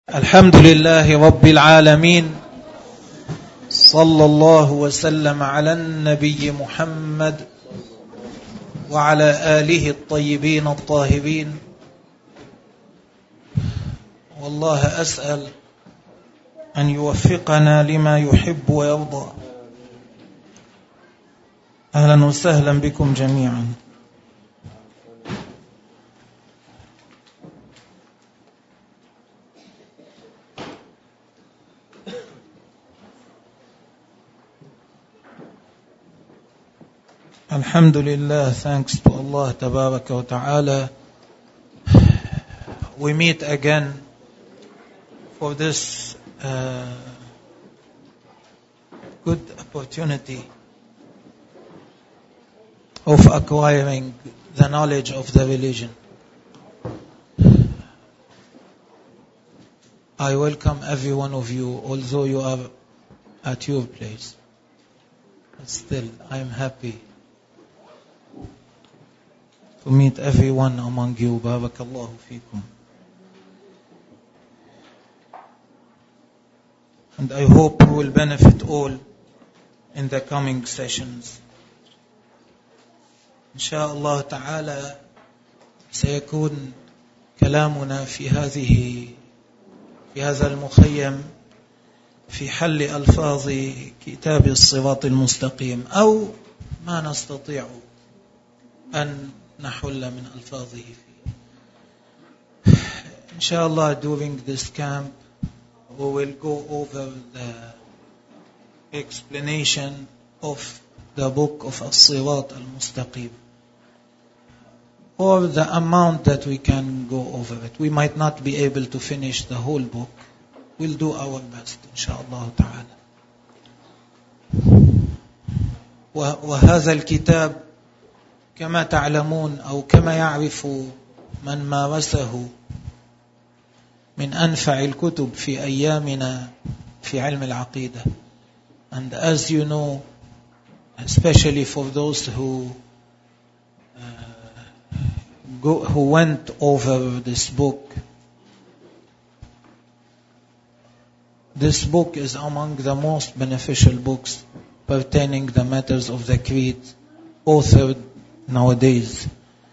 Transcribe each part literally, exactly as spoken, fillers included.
الحمد لله رب العالمين، صلى الله وسلم على النبي محمد وعلى آله الطيبين الطاهرين. والله أسأل أن يوفقنا لما يحب ويرضى. أهلا وسهلا بكم جميعا. Alhamdulillah, thanks to Allah Tabaraka wa Ta'ala, we meet again for this uh, good opportunity of acquiring the knowledge of the religion. I welcome every one of you, although you are at your place. But still, I am happy to meet everyone among you. Barakallahu feekum. And I hope we will benefit all in the coming sessions. إن شاء الله تعالى سيكون كلامنا في هذه في هذا المخيم في حل ألفاظ كتاب الصراط المستقيم، أو ما نستطيع أن نحل من ألفاظه فيه. Inshallah, during this camp we will go over the explanation of the book of As-Sirat Al-Mustaqim, or the amount that we can go over it. We might not be able to finish the whole book. We'll do our best inshallah ta'ala. وهذا الكتاب كما تعلمون أو كما يعرف من مارسه من أنفع الكتب في أيامنا في علم العقيدة. And as you know, especially for those who uh, go, who went over this book, this book is among the most beneficial books pertaining the matters of the creed authored nowadays,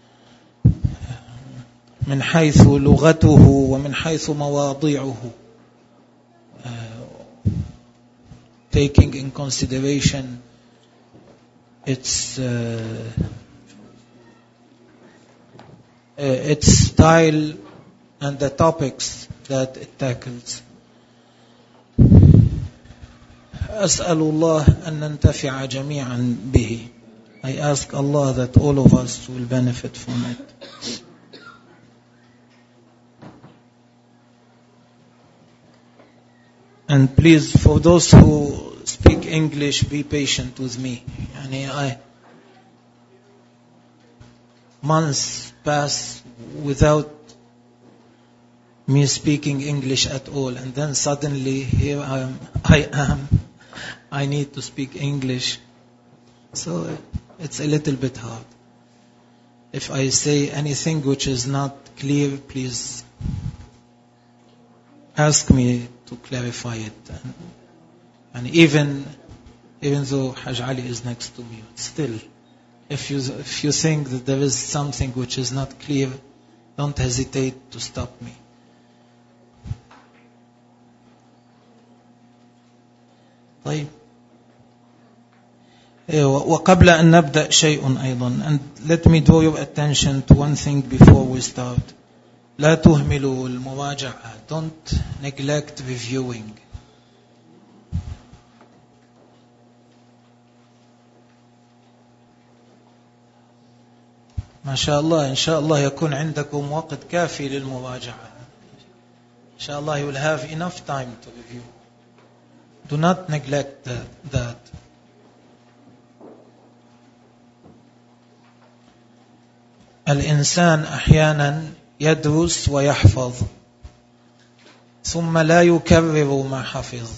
من حيث لغته ومن حيث مواضيعه, uh, taking in consideration its uh, uh, its style and the topics that it tackles. أسأل الله أن ننتفع جميعا به. I ask Allah that all of us will benefit from it. And please, for those who speak English, be patient with me. Yani I, months pass without me speaking English at all, and then suddenly here I am, I am, I need to speak English. So it's a little bit hard. If I say anything which is not clear, please ask me to clarify it. And, and even even though Haj Ali is next to me, still, if you if you think that there is something which is not clear, don't hesitate to stop me. طيب. وقبل أن نبدأ شيء أيضا, and let me draw your attention to one thing before we start. لا تهملوا المراجعة. Don't neglect reviewing. ما شاء الله, إن شاء الله يكون عندكم وقت كافي للمراجعة. إن شاء الله you will have enough time to review. Do not neglect that. that. الإنسان أحيانا يدرس ويحفظ ثم لا يكرر ما حفظ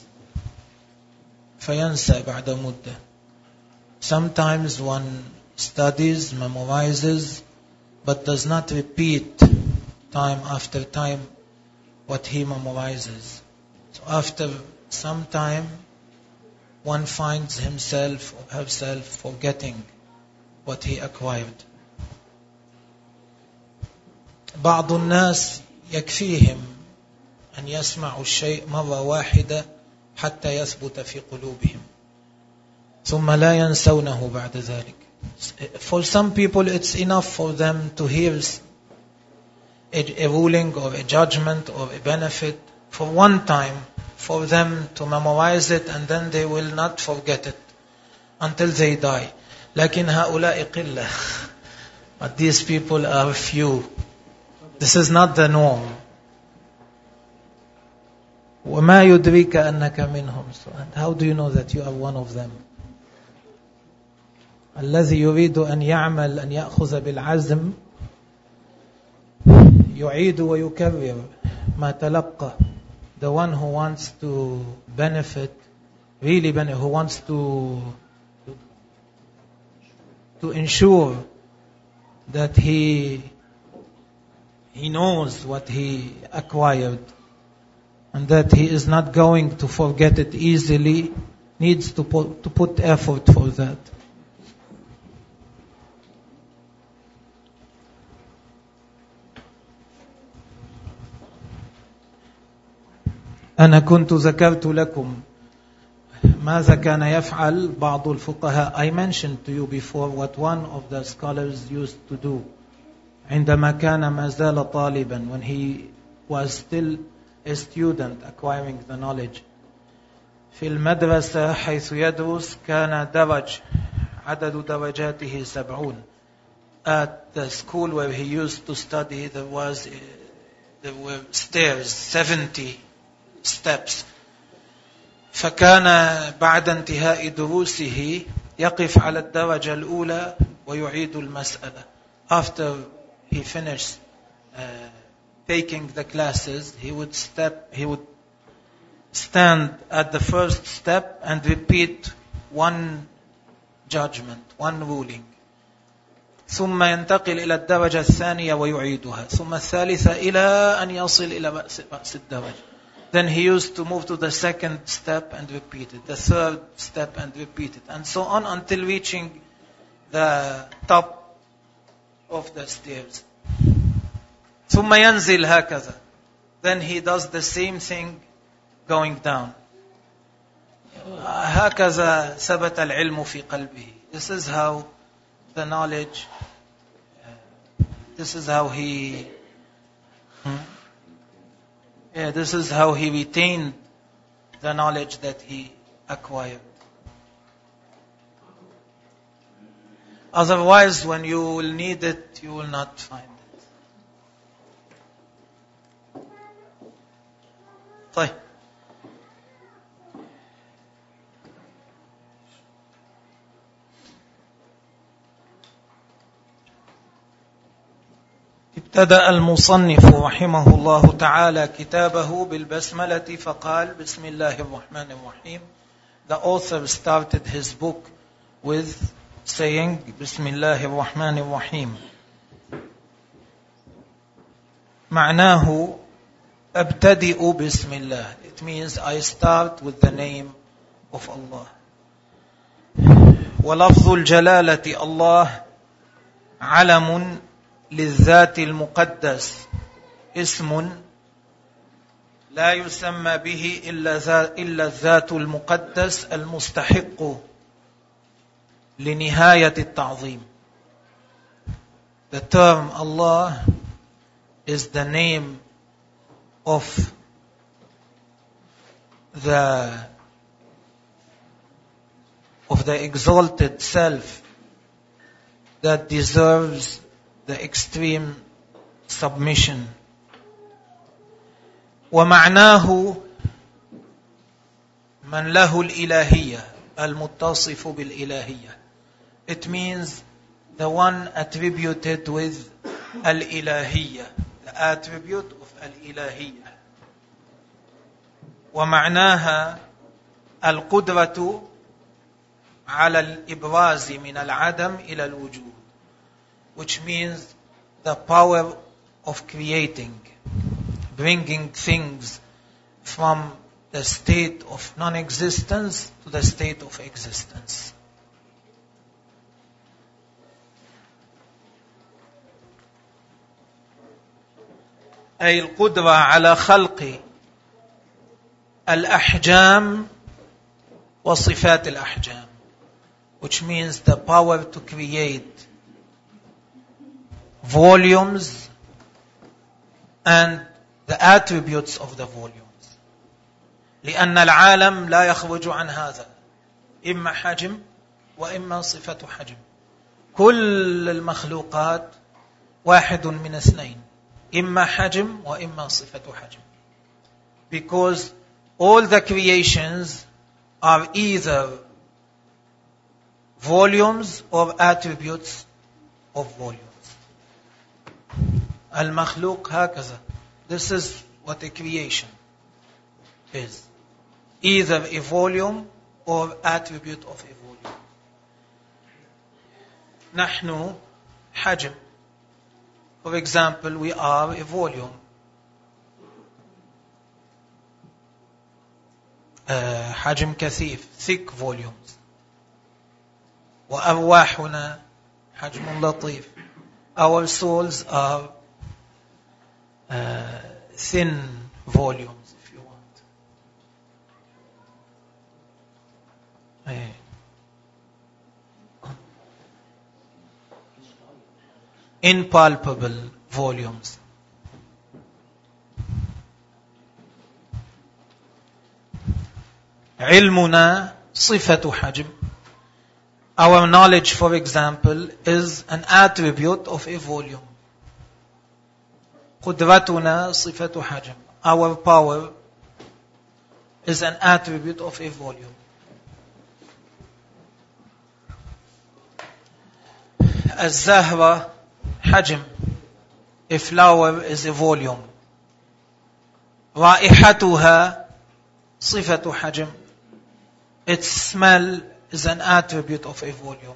فينسى بعد مدة. Sometimes one studies, memorizes, but does not repeat time after time, what he memorizes. So after some time, one finds himself or herself forgetting what he acquired. بعض الناس يكفيهم أن يسمعوا الشيء مرة واحدة حتى يثبت في قلوبهم ثم لا ينسونه بعد ذلك. For some people it's enough for them to hear a, a ruling or a judgment or a benefit for one time, for them to memorize it, and then they will not forget it until they die. لكن هؤلاء قلة. But these people are few. This is not the norm. وما يدريك أنك منهم. So, and how do you know that you are one of them? الذي يريد أن يعمل أن يأخذ بالعزم يعيد ويكرر ما تلقى. The one who wants to benefit, really benefit, who wants to to ensure that he he knows what he acquired and that he is not going to forget it easily, needs to put, to put effort for that. أنا كنت ذكرت لكم ماذا كان يفعل بعض الفقهاء. I mentioned to you before what one of the scholars used to do عندما كان ما زال طالبا, when he was still a student acquiring the knowledge. في المدرسة حيث يدرس كان درج عدد درجاته سبعون. At the school where he used to study there was there were stairs, seventy steps. فكان بعد انتهاء دروسه يقف على الدرجة الأولى ويعيد المسألة. After he finished uh, taking the classes, he would step, he would stand at the first step and repeat one judgment, one ruling. ثم ينتقل إلى الدرجة الثانية ويعيدها. ثم الثالثة إلى أن يصل إلى رأس الدرجة. Then he used to move to the second step and repeat it, the third step and repeat it, and so on until reaching the top of the stairs. ثم ينزل هكذا. Then he does the same thing going down. هكذا ثبت العلم في قلبه. This is how the knowledge, this is how he hmm? Yeah, this is how he retained the knowledge that he acquired. Otherwise, when you will need it, you will not find it. طيب. ابتدأ المصنف رحمه الله تعالى كتابه بالبسملة فقال بسم الله الرحمن الرحيم. The author started his book with saying بسم الله الرحمن الرحيم. معناه أبتدئ بسم الله. It means I start with the name of Allah. ولفظ الجلالة الله علم للذات المقدس اسم لا يسمى به إلا الذات المقدس المستحق لنهاية التعظيم. The term Allah is the name of the of the exalted self that deserves the extreme submission. ومعناه من له الإلهية المتصف بالإلهية. It means the one attributed with al-ilahiyya, the attribute of al-ilahiyya. ومعناها القدرة على الإبراز من العدم إلى الوجود, which means the power of creating, bringing things from the state of non-existence to the state of existence. أي القدرة على خلق الأحجام وصفات الأحجام, which means the power to create volumes and the attributes of the volumes. لأن العالم لا يخرج عن هذا, إما حجم وإما صفة حجم. كل المخلوقات واحد من اثنين, إما حجم وإما صفة حجم. Because all the creations are either volumes or attributes of volumes. المخلوق هكذا. This is what a creation is. Either a volume or attribute of a volume. نحن حجم. For example, we are a volume. Uh, حجم كثيف, thick volumes. وأرواحنا حجم لطيف. Our souls are uh, thin volumes, if you want. Hey. Impalpable volumes. علمنا صفة حجم. Our knowledge, for example, is an attribute of a volume. قدرتنا صفة حجم. Our power is an attribute of a volume. الزهرة حجم. A flower is a volume. رائحتها صفة حجم. Its smell is an attribute of a volume.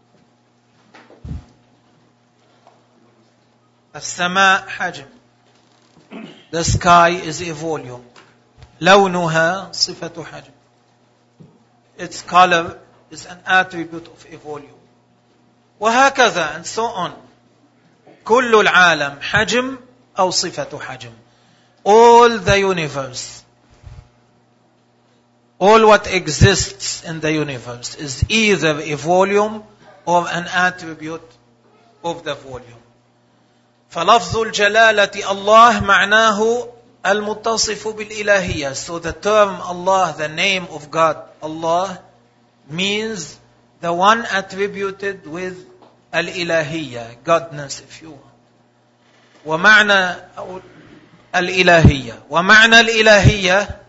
السماء حجم. The sky is a volume. لونها صفة حجم. Its color is an attribute of a volume. وهكذا, and so on. كل العالم حجم أو صفة حجم. All the universe, all what exists in the universe is either a volume or an attribute of the volume. فلفظ الجلالة الله معناه المتصف بالإلهية. So the term Allah, the name of God, Allah, means the one attributed with al-ilahiyya, godness, if you want. ومعنى الإلهية ومعنى الإلهية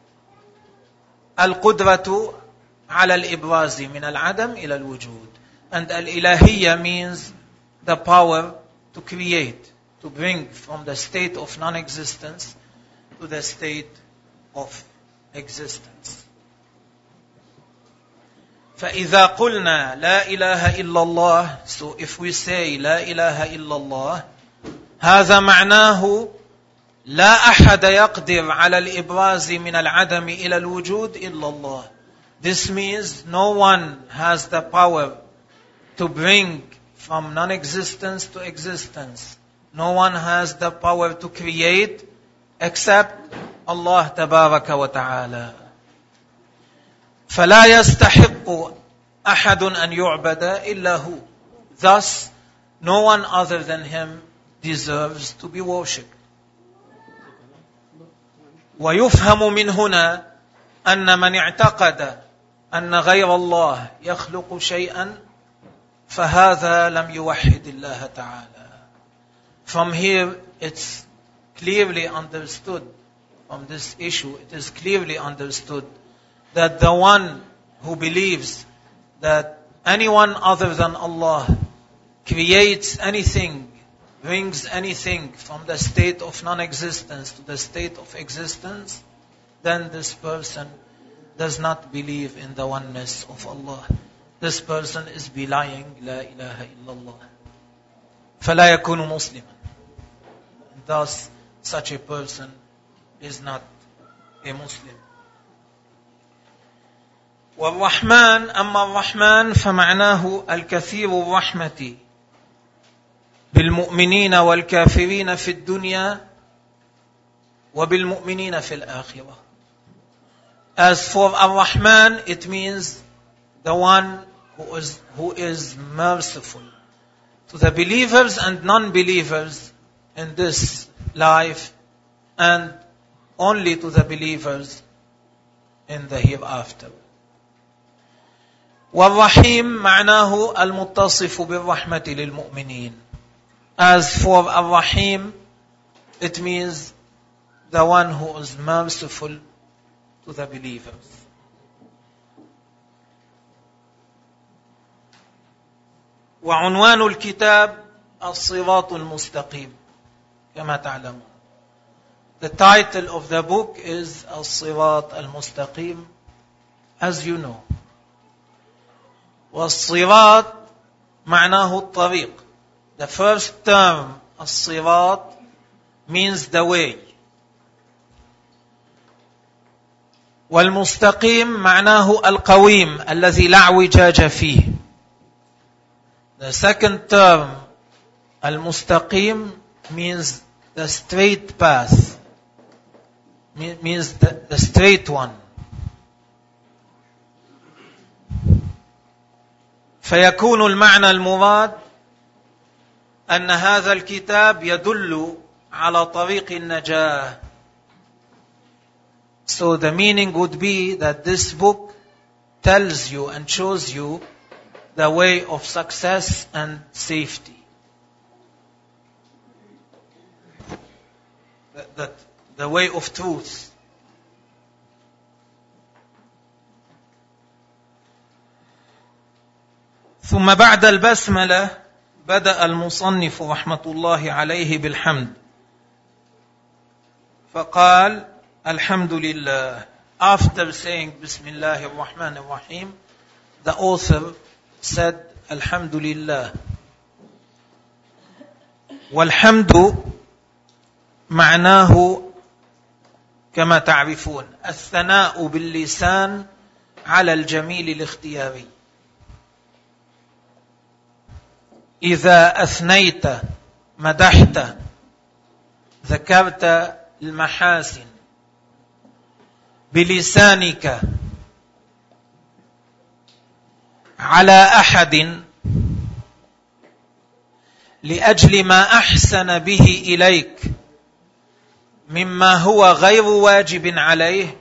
القدرة على الإبراز من العدم إلى الوجود. And al-ilahiyya means the power to create, to bring from the state of non-existence to the state of existence. فإذا قلنا لا إله إلا الله, so if we say لا إله إلا الله, هذا معناه لا أحد يقدر على الإبراز من العدم إلى الوجود إلا الله. This means no one has the power to bring from non-existence to existence. No one has the power to create except Allah تبارك وتعالى. فلا يستحق أحد أن يعبد إلا هو. Thus, no one other than Him deserves to be worshipped. ويفهم من هنا أن من اعتقد أن غير الله يخلق شيئا فهذا لم يوحد الله تعالى. From here, it's clearly understood, from this issue, it is clearly understood that the one who believes that anyone other than Allah creates anything, brings anything from the state of non-existence to the state of existence, then this person does not believe in the oneness of Allah. This person is belying La ilaha illallah. فلا يكون مسلما. Thus, such a person is not a Muslim. والرحمن أما الرحمن فمعناه الكثير الرحمة بالمؤمنين والكافرين في الدنيا وبالمؤمنين في الآخرة. As for Ar-Rahman, it means the one who is, who is merciful to the believers and non-believers in this life, and only to the believers in the hereafter. والرحيم معناه المتصف بالرحمة للمؤمنين. As for Ar-Rahim, it means the one who is merciful to the believers. وعنوان الكتاب الصراط المستقيم كما تعلمون. The title of the book is الصراط المستقيم, as you know. والصراط معناه الطريق. The first term الصراط means the way. والمستقيم معناه القويم الذي لا اعوجاج فيه. The second term المستقيم means the straight path, means the, the straight one. فيكون المعنى المراد أن هذا الكتاب يدل على طريق النجاة. So the meaning would be that this book tells you and shows you the way of success and safety. That, that the way of truth. ثم بعد البسملة بدأ المصنف رحمة الله عليه بالحمد فقال الحمد لله. After saying بسم الله الرحمن الرحيم, the author said الحمد لله. والحمد معناه كما تعرفون الثناء باللسان على الجميل الاختياري. إذا أثنيت مدحت ذكرت المحاسن بلسانك على أحد لأجل ما أحسن به إليك مما هو غير واجب عليه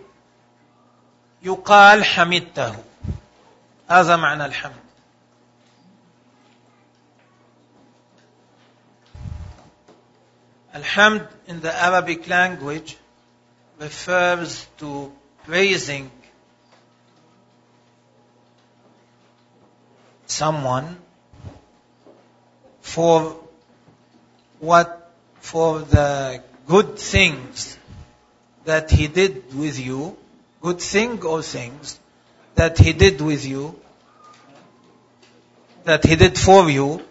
يقال حمدته. هذا معنى الحمد. Alhamd in the Arabic language refers to praising someone for what, for the good things that he did with you, good thing or things that he did with you, that he did for you,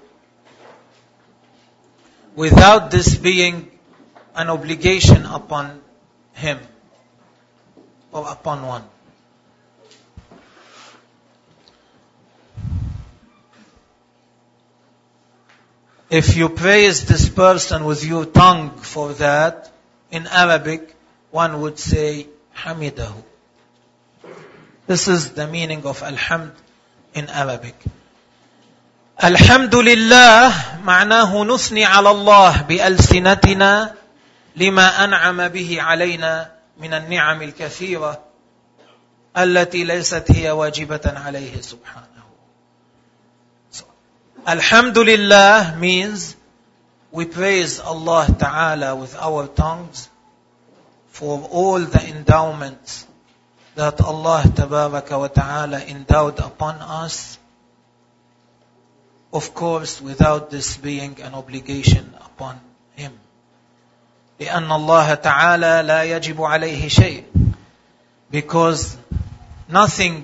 without this being an obligation upon him or upon one. If you praise this person with your tongue for that, in Arabic, one would say, Hamidahu. This is the meaning of Alhamd in Arabic. الحمد لله معناه نثني على الله بألسنتنا لما أنعم به علينا من النعم الكثيرة التي ليست هي واجبة عليه سبحانه. So, الحمد لله means we praise Allah Ta'ala with our tongues for all the endowments that Allah Tabaraka wa Ta'ala endowed upon us. Of course, without this being an obligation upon him. لأن الله تعالى لا يجب عليه شيء. Because nothing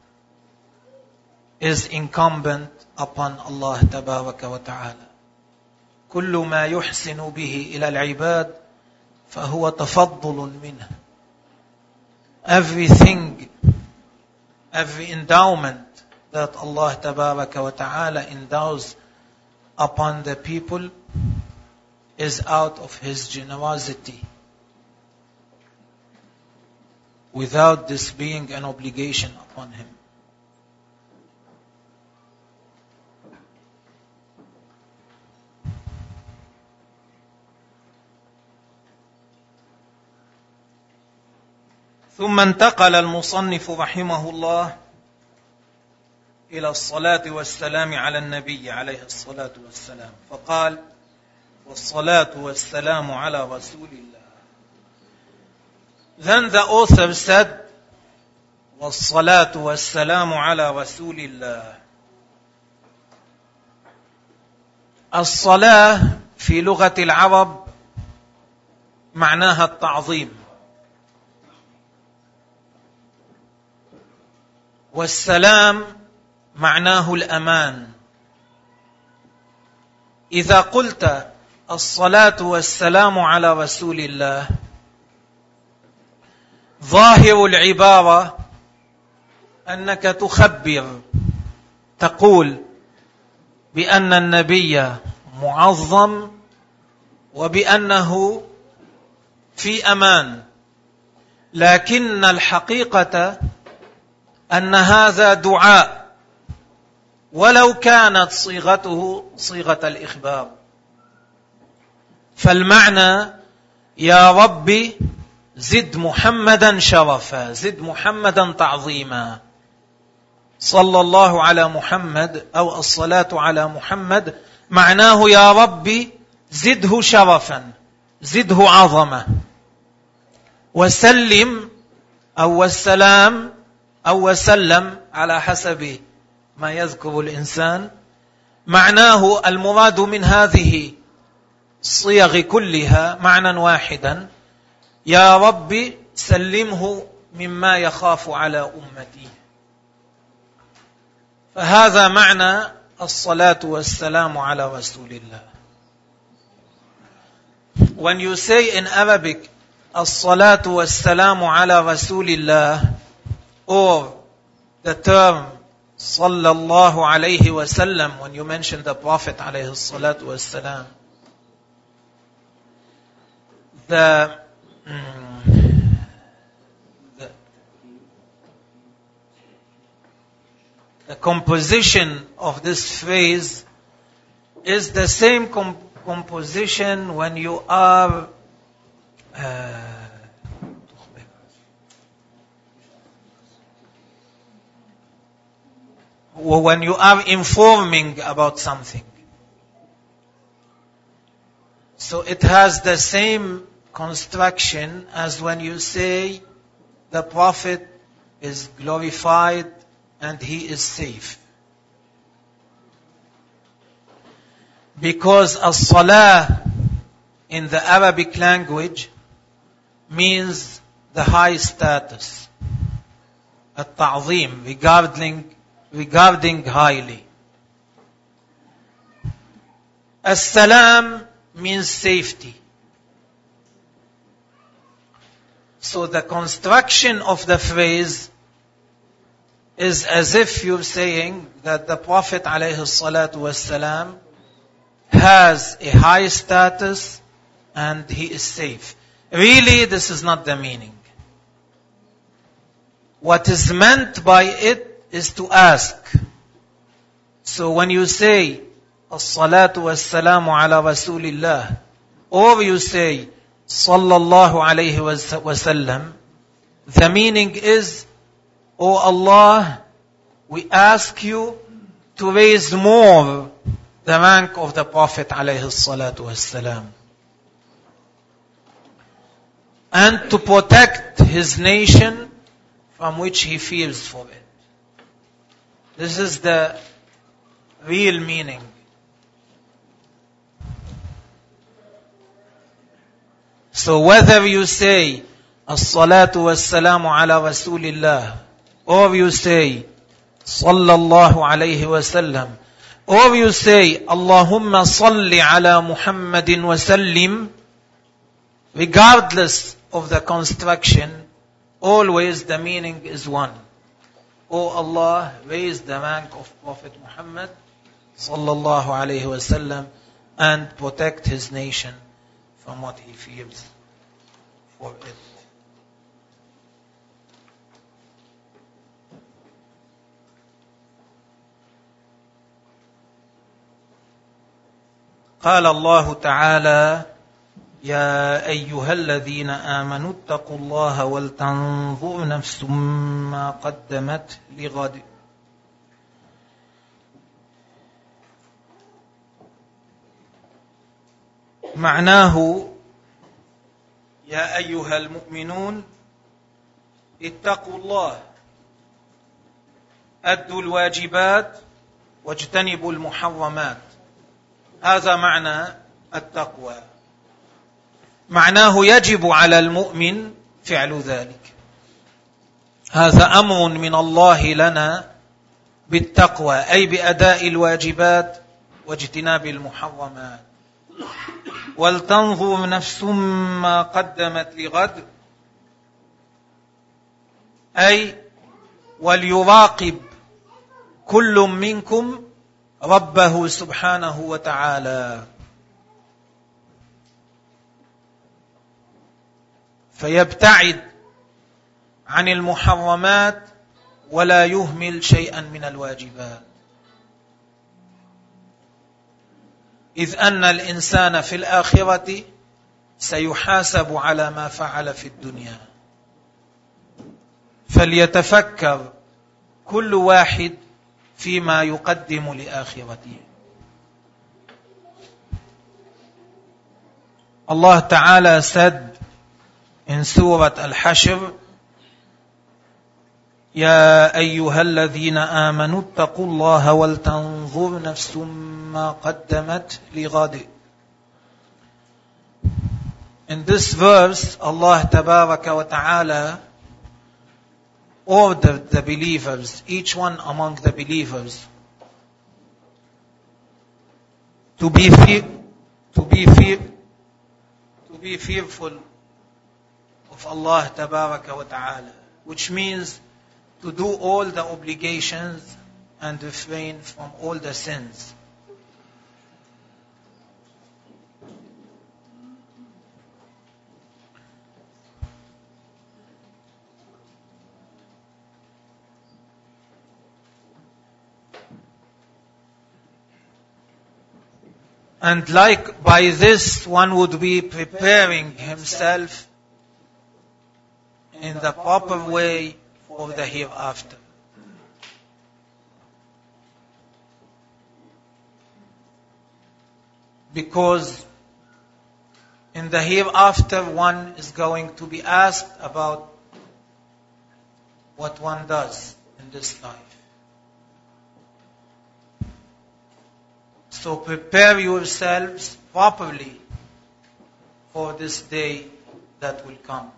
is incumbent upon Allah تبارك وتعالى. كل ما يحسن به إلى العباد فهو تفضل منه. Everything, every endowment that Allah Tabaraka wa Ta'ala endows upon the people is out of His generosity, without this being an obligation upon Him. ثم انتقل المصنف رحمه الله إلى الصلاة والسلام على النبي عليه الصلاة والسلام، فقال: والصلاة والسلام على رسول الله. Then the author said, والصلاة والسلام على رسول الله. الصلاة في لغة العرب معناها التعظيم، والسلام معناه الأمان. إذا قلت الصلاة والسلام على رسول الله، ظاهر العبارة أنك تخبر، تقول بأن النبي معظم وبأنه في أمان، لكن الحقيقة أن هذا دعاء، ولو كانت صيغته صيغة الإخبار. فالمعنى: يا ربي زد محمدا شرفا، زد محمدا تعظيما. صلى الله على محمد أو الصلاة على محمد معناه يا ربي زده شرفا، زده عظمة. وسلم أو السلام أو وسلم على حسب ما يذكر الإنسان، معناه المراد من هذه الصيغ كلها معنى واحدا: يا رب سلمه مما يخاف على أمتي. فهذا معنى الصلاة والسلام على رسول الله. When you say in Arabic الصلاة والسلام على رسول الله, or the term صلى الله عليه وسلم, when you mention the Prophet عليه الصلاة والسلام, the, the the composition of this phrase is the same com- composition when you are uh, when you are informing about something. So it has the same construction as when you say the Prophet is glorified and he is safe. Because as-salah in the Arabic language means the high status, at-ta'zim, regarding regarding highly. As-salam means safety. So the construction of the phrase is as if you're saying that the Prophet alayhi salatu wassalam has a high status and he is safe. Really, this is not the meaning. What is meant by it is to ask. So when you say as-salatu was-salamu ala rasulillah, or you say sallallahu alayhi wa sallam, the meaning is, O Allah, we ask you to raise more the rank of the Prophet alayhi salatu was-salam, and to protect his nation from which he fears for it. This is the real meaning. So whether you say as-salatu was-salamu ala rasulillah, or you say sallallahu alayhi wa sallam, or you say Allahumma salli ala Muhammadin wa sallim, regardless of the construction, always the meaning is one. O Allah, raise the rank of Prophet Muhammad sallallahu alayhi wasallam and protect his nation from what he fears for it. قال الله تعالى: يا أيها الذين آمنوا اتقوا الله ولتنظر نفس ما قدمت لغد. معناه: يا أيها المؤمنون اتقوا الله، أدوا الواجبات واجتنبوا المحرمات. هذا معنى التقوى. معناه يجب على المؤمن فعل ذلك. هذا أمر من الله لنا بالتقوى، أي بأداء الواجبات واجتناب المحرمات. ولتنظر نفس ما قدمت لغد، أي وليراقب كل منكم ربه سبحانه وتعالى، فيبتعد عن المحرمات ولا يهمل شيئا من الواجبات، إذ أن الإنسان في الآخرة سيحاسب على ما فعل في الدنيا. فليتفكر كل واحد فيما يقدم لآخرته. Allah Ta'ala said in Surah Al-Hashr, يا أيها الذين آمنوا اتقوا الله ولتنظر نفس ما قدمت لغد. In this verse, Allah Tabaraka wa Ta'ala ordered the believers, each one among the believers, to be fear, to be fear, to be fearful of Allah Tabaraka wa Ta'ala, which means to do all the obligations and refrain from all the sins. And like by this, one would be preparing himself in the proper way for the hereafter. Because in the hereafter, one is going to be asked about what one does in this life. So prepare yourselves properly for this day that will come.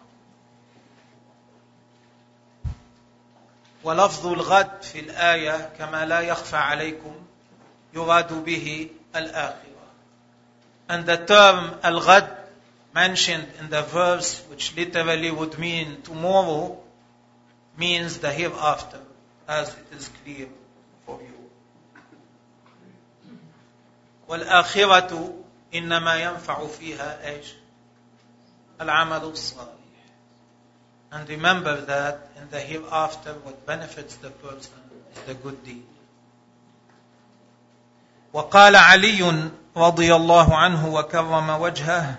ولفظ الغد في الآية كما لا يخفى عليكم يراد به الآخرة. And the term al-ghad mentioned in the verse, which literally would mean tomorrow, means the hereafter, as it is clear for you. والآخرة إنما ينفع فيها إيش؟ العمل الصالح. And remember that in the hereafter, what benefits the person is the good deed. وقال علي رضي الله عنه وكرم وجهه: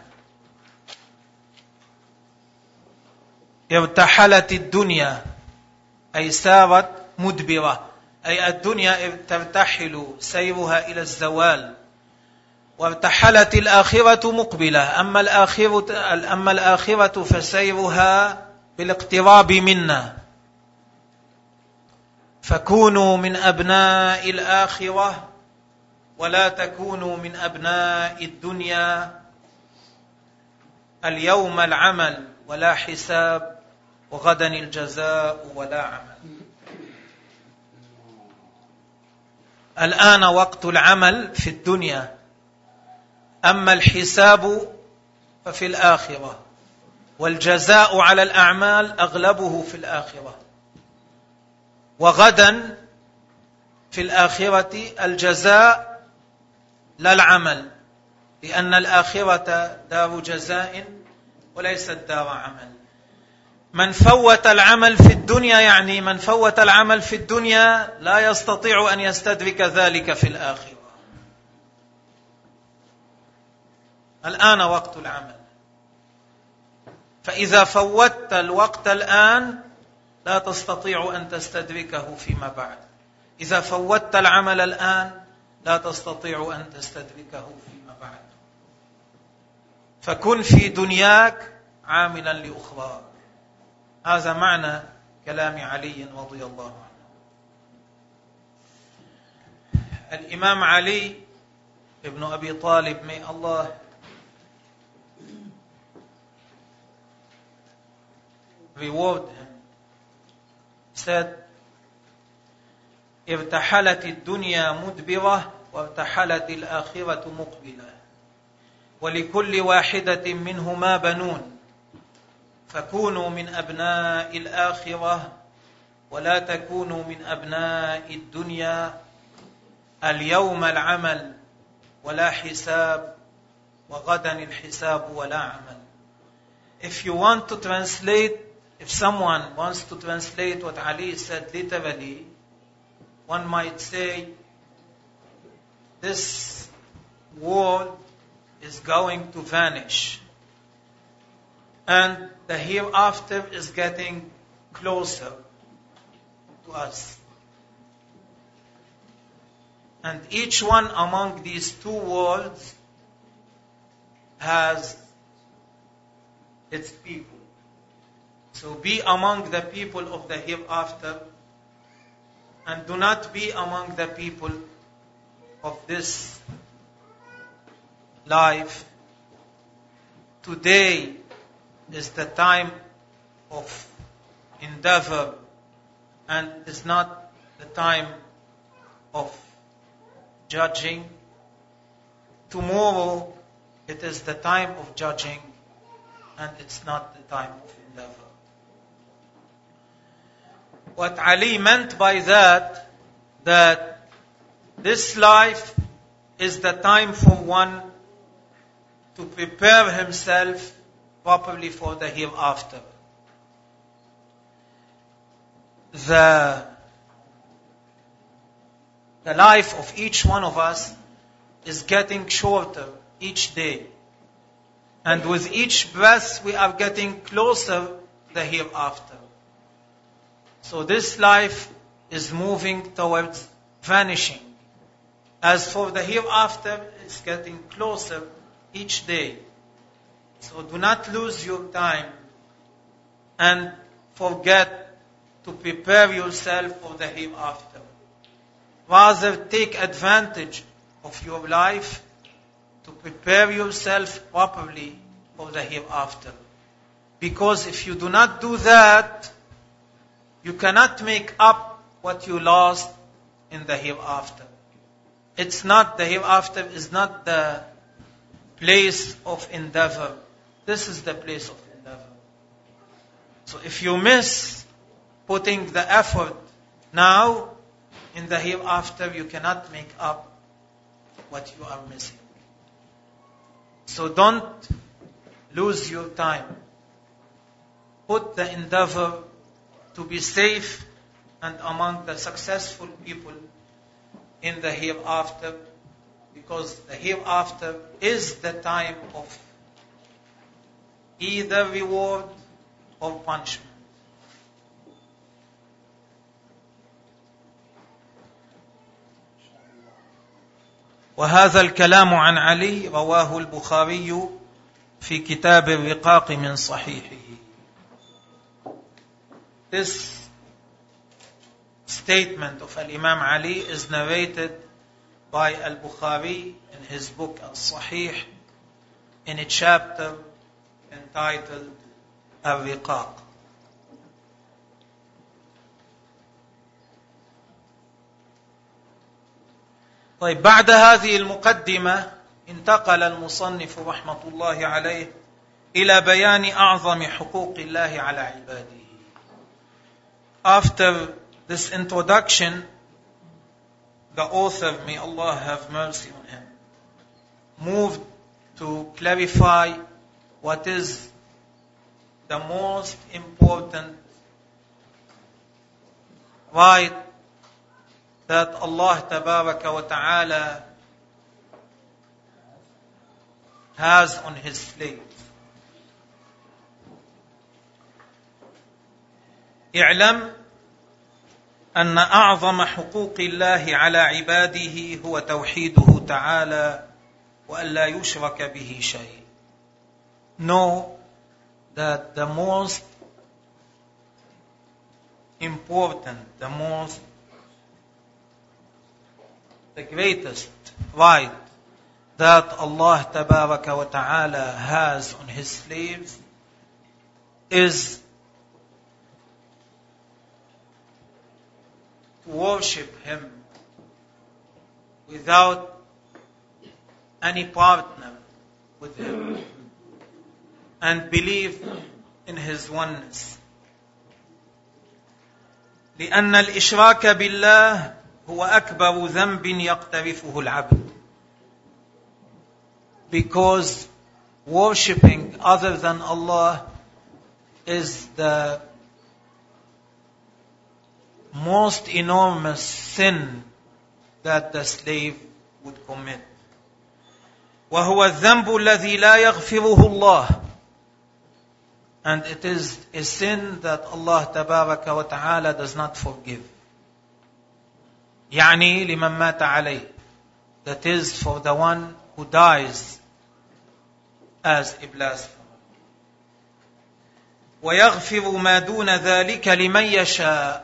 ارتحلت الدنيا، أي سارت مدبرة، أي الدنيا ترتحل سيرها إلى الزوال، وارتحلت الآخرة مقبلة، أما الآخرة, أما الآخرة فسيرها بالاقتراب منا. فكونوا من أبناء الآخرة ولا تكونوا من أبناء الدنيا. اليوم العمل ولا حساب، وغدا الجزاء ولا عمل. الآن وقت العمل في الدنيا، أما الحساب ففي الآخرة، والجزاء على الأعمال أغلبه في الآخرة. وغدا في الآخرة الجزاء لا العمل، لأن الآخرة دار جزاء وليست دار عمل. من فوت العمل في الدنيا، يعني من فوت العمل في الدنيا لا يستطيع أن يستدرك ذلك في الآخرة. الآن وقت العمل، فإذا فوتت الوقت الآن لا تستطيع أن تستدركه فيما بعد. إذا فوتت العمل الآن لا تستطيع أن تستدركه فيما بعد. فكن في دنياك عاملا لأخراك. هذا معنى كلام علي رضي الله عنه. الإمام علي ابن أبي طالب, may Allah reward him, said, ارتحلت الدنيا مدبرة وارتحلت الآخرة مقبلة، ولكل واحدة منهما بنون، فكونوا من أبناء الآخرة ولا تكونوا من أبناء الدنيا. اليوم العمل ولا حساب، وغدا الحساب ولا عمل. If you want to translate, if someone wants to translate what Ali said literally, one might say, this world is going to vanish, and the hereafter is getting closer to us. And each one among these two worlds has its people. So be among the people of the hereafter, and do not be among the people of this life. Today is the time of endeavor, and is not the time of judging. Tomorrow it is the time of judging, and it's not the time of endeavor. What Ali meant by that, that this life is the time for one to prepare himself properly for the hereafter. The, the life of each one of us is getting shorter each day. And with each breath we are getting closer to the hereafter. So this life is moving towards vanishing. As for the hereafter, it's getting closer each day. So do not lose your time and forget to prepare yourself for the hereafter. Rather, take advantage of your life to prepare yourself properly for the hereafter. Because if you do not do that, you cannot make up what you lost in the hereafter. It's not, the hereafter is not the place of endeavor. This is the place of endeavor. So if you miss putting the effort now, in the hereafter you cannot make up what you are missing. So don't lose your time. Put the endeavor to be safe and among the successful people in the hereafter, because the hereafter is the time of either reward or punishment. وهذا الكلام عن علي رواه البخاري في كتاب الرقاق من صحيحه. This statement of Al-Imam Ali is narrated by Al-Bukhari in his book Al-Sahih in a chapter entitled Al-Riqaq. طيب, بعد هذه المقدمة انتقل المصنف رحمة الله عليه إلى بيان أعظم حقوق الله على عباده. After this introduction, the author, may Allah have mercy on him, moved to clarify what is the most important right that Allah Tabaraka wa Ta'ala has on His slaves. اعلم أن أعظم حقوق الله على عباده هو توحيده تعالى وأن لا يشرك به شيء. Know that the most important, the most, the greatest right that Allah Tabaraka wa Ta'ala has on His slaves is to worship Him without any partner with Him and believe in His oneness. لأن الإشراك بالله هو أكبر ذنب يقترفه العبد. Because worshipping other than Allah is the most enormous sin that the slave would commit. وهو الذنب الذي لا يغفره الله. And it is a sin that Allah Tabaraka wa Ta'ala does not forgive. يعني لمن مات عليه. That is for the one who dies as a blasphemer. ويغفر ما دون ذلك لمن يشاء.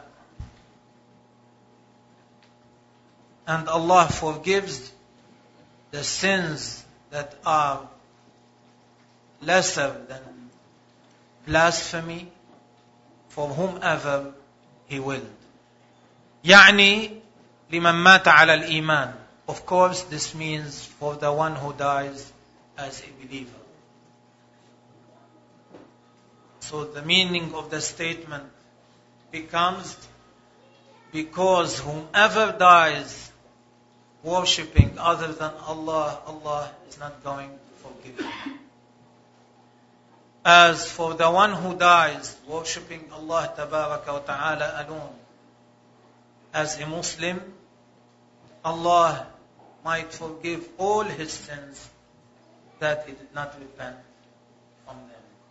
And Allah forgives the sins that are lesser than blasphemy for whomever He willed. يعني لمن مات على الإيمان. Of course, this means for the one who dies as a believer. So the meaning of the statement becomes, because whomever dies worshipping other than Allah, Allah is not going to forgive him. As for the one who dies worshipping Allah Tabaraka wa Ta'ala alone, as a Muslim, Allah might forgive all his sins that he did not repent from them.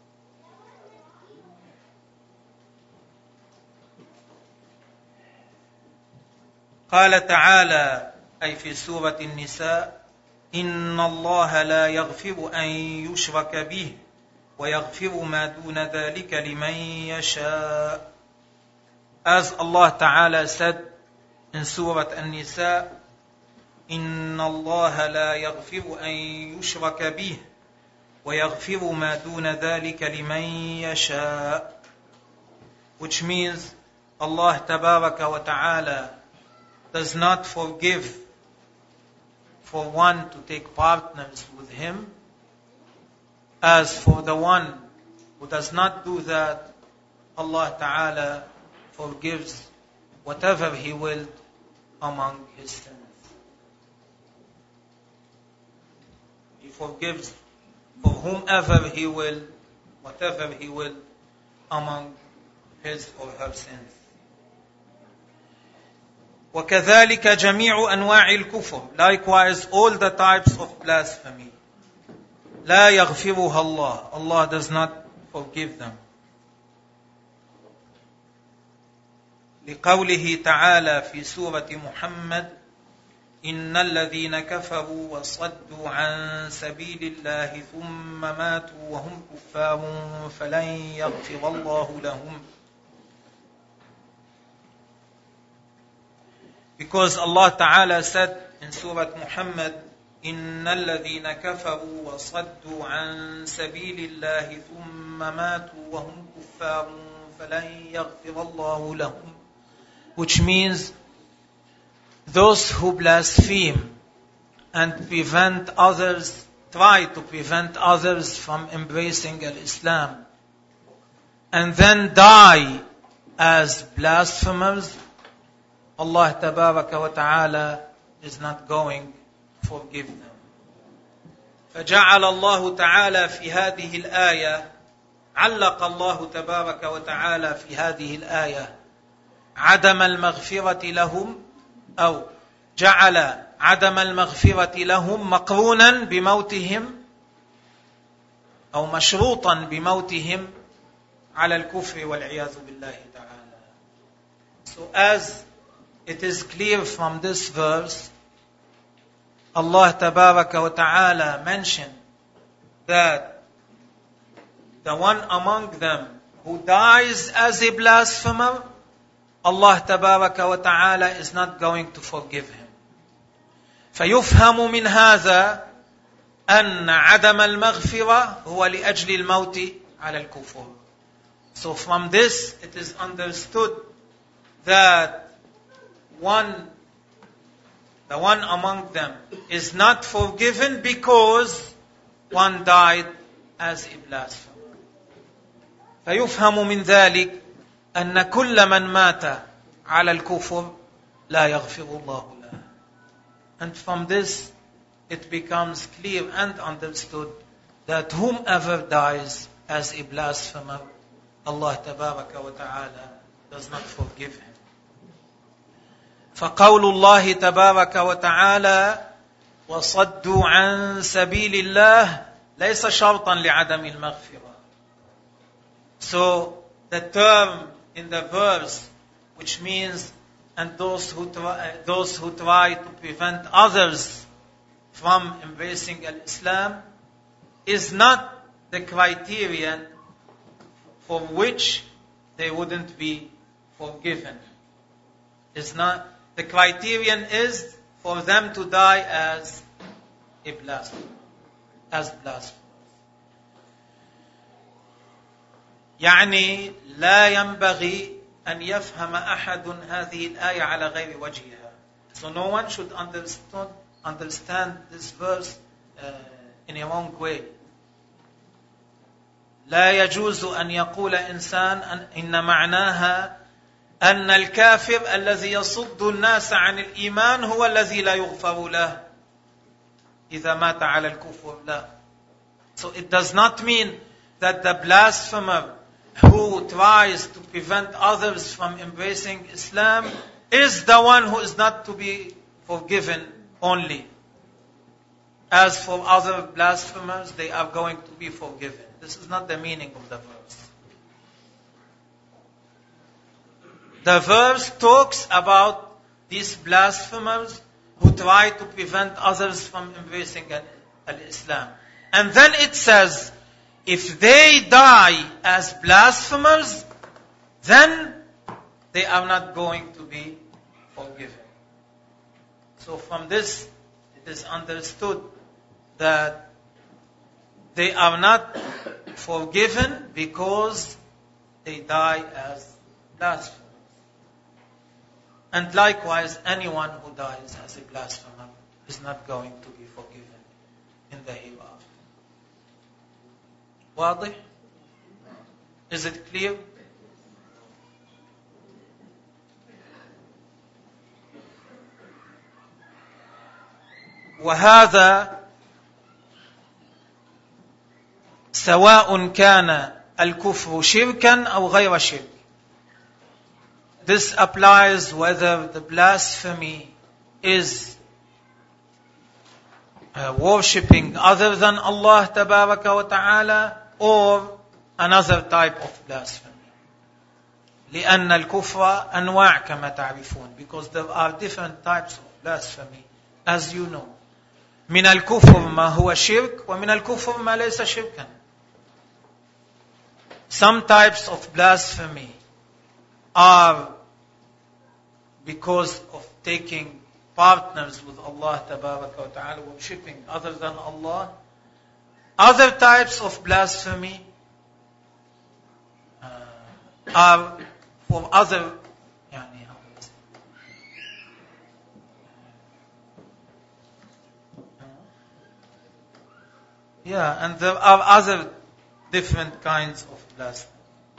قال تعالى أي في سورة النساء إن الله لا يغفر أن يشرك به ويغفر ما دون ذلك لمن يشاء. As Allah Ta'ala said in Surah An-Nisa, إن الله لا يغفر أن يشرك به ويغفر ما دون ذلك لمن يشاء. Which means Allah Tabaraka wa Ta'ala does not forgive for one to take partners with Him. As for the one who does not do that, Allah Ta'ala forgives whatever He willed among His sins. He forgives for whomever He will, whatever He will among His or her sins. وكذلك جميع أنواع الكفر. Likewise, all the types of blasphemy. لا يغفرها الله. Allah does not forgive them. لقوله تعالى في سورة محمد إن الذين كفروا وصدوا عن سبيل الله ثم ماتوا وهم كفار فلن يغفر الله لهم. Because Allah Ta'ala said in Surah Muhammad, إِنَّ الَّذِينَ كَفَرُوا وَصَدُّوا عَن سَبِيلِ اللَّهِ ثُمَّ مَاتُوا وَهُمْ كُفَّارٌ فَلَن يَغْفِرَ اللَّهُ لَهُمْ. Which means those who blaspheme and prevent others try to prevent others from embracing Islam and then die as blasphemers, Allah tabaraka wa ta'ala is not going to forgive them. فجعل الله تعالى في هذه الآية علق الله تبارك وتعالى في هذه الآية عدم المغفرة لهم أو جعل عدم المغفرة لهم مقرونا بموتهم أو مشروطا بموتهم على الكفر والعياذ بالله تعالى. So as it is clear from this verse, Allah tabaraka wa ta'ala mentioned that the one among them who dies as a blasphemer, Allah tabaraka wa ta'ala is not going to forgive him. فيفهم من هذا أن عدم المغفرة هو لأجل الموت على الكفر. So from this it is understood that one, the one among them is not forgiven because one died as a blasphemer. فيفهم من ذلك أن كل من مات على الكفر لا يغفر الله له. And from this it becomes clear and understood that whomever dies as a blasphemer, Allah tabaraka wa ta'ala does not forgive him. فقول الله تبارك وتعالى وصدوا عن سبيل الله ليس شرطا لعدم المغفرة. So the term in the verse, which means and those who try, those who try to prevent others from embracing Islam, is not the criterion for which they wouldn't be forgiven. Is not the criterion is for them to die as a blasphemer, as blasphemers. يعني لا ينبغي أن يفهم أحد هذه الآية على غير وجهها. So no one should understand understand this verse uh, in a wrong way. لا يجوز أن يقول إنسان أن إن معناها أن الكافر الذي يصد الناس عن الإيمان هو الذي لا يغفر له إذا مات على الكفر. لا. So it does not mean that the blasphemer who tries to prevent others from embracing Islam is the one who is not to be forgiven only. As for other blasphemers, they are going to be forgiven. This is not the meaning of the verse. The verse talks about these blasphemers who try to prevent others from embracing Islam. And then it says, if they die as blasphemers, then they are not going to be forgiven. So from this, it is understood that they are not forgiven because they die as blasphemers. And likewise, anyone who dies as a blasphemer is not going to be forgiven in the hereafter. واضح? Is it clear? وهذا سواء كان الكفر شركا أو غير شرك. This applies whether the blasphemy is uh, worshipping other than Allah tabaraka wa ta'ala or another type of blasphemy. لأن الكفر أنواع كما تعرفون, because there are different types of blasphemy, as you know. من الكفر ما هو شرك ومن الكفر ما ليس شركا. Some types of blasphemy are because of taking partners with Allah tabaraka wa ta'ala, worshipping other than Allah. Other types of blasphemy uh, are for other يعني, Yeah, and there are other different kinds of blasphemy.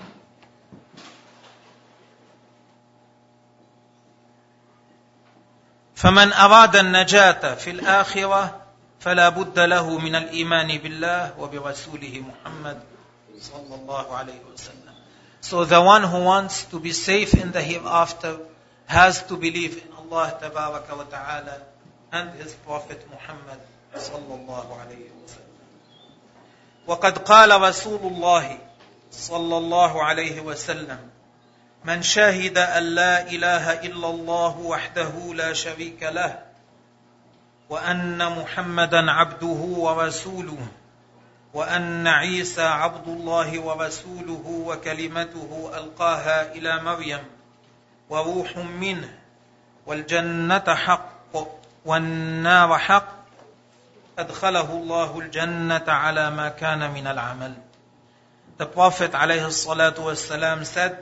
فمن أراد النجاة في الآخرة فلا بد له من الإيمان بالله وبرسوله محمد صلى الله عليه وسلم. So the one who wants to be safe in the hereafter has to believe in Allah تبارك وتعالى and his Prophet Muhammad صلى الله عليه وسلم. وقد قال رسول الله صلى الله عليه وسلم: من شهد أن لا إله إلا الله وحده لا شريك له وأن محمدا عبده ورسوله وأن عيسى عبد الله ورسوله وكلمته ألقاها إلى مريم وروح منه والجنة حق والنار حق أدخله الله الجنة على ما كان من العمل. The Prophet عليه الصلاة والسلام said,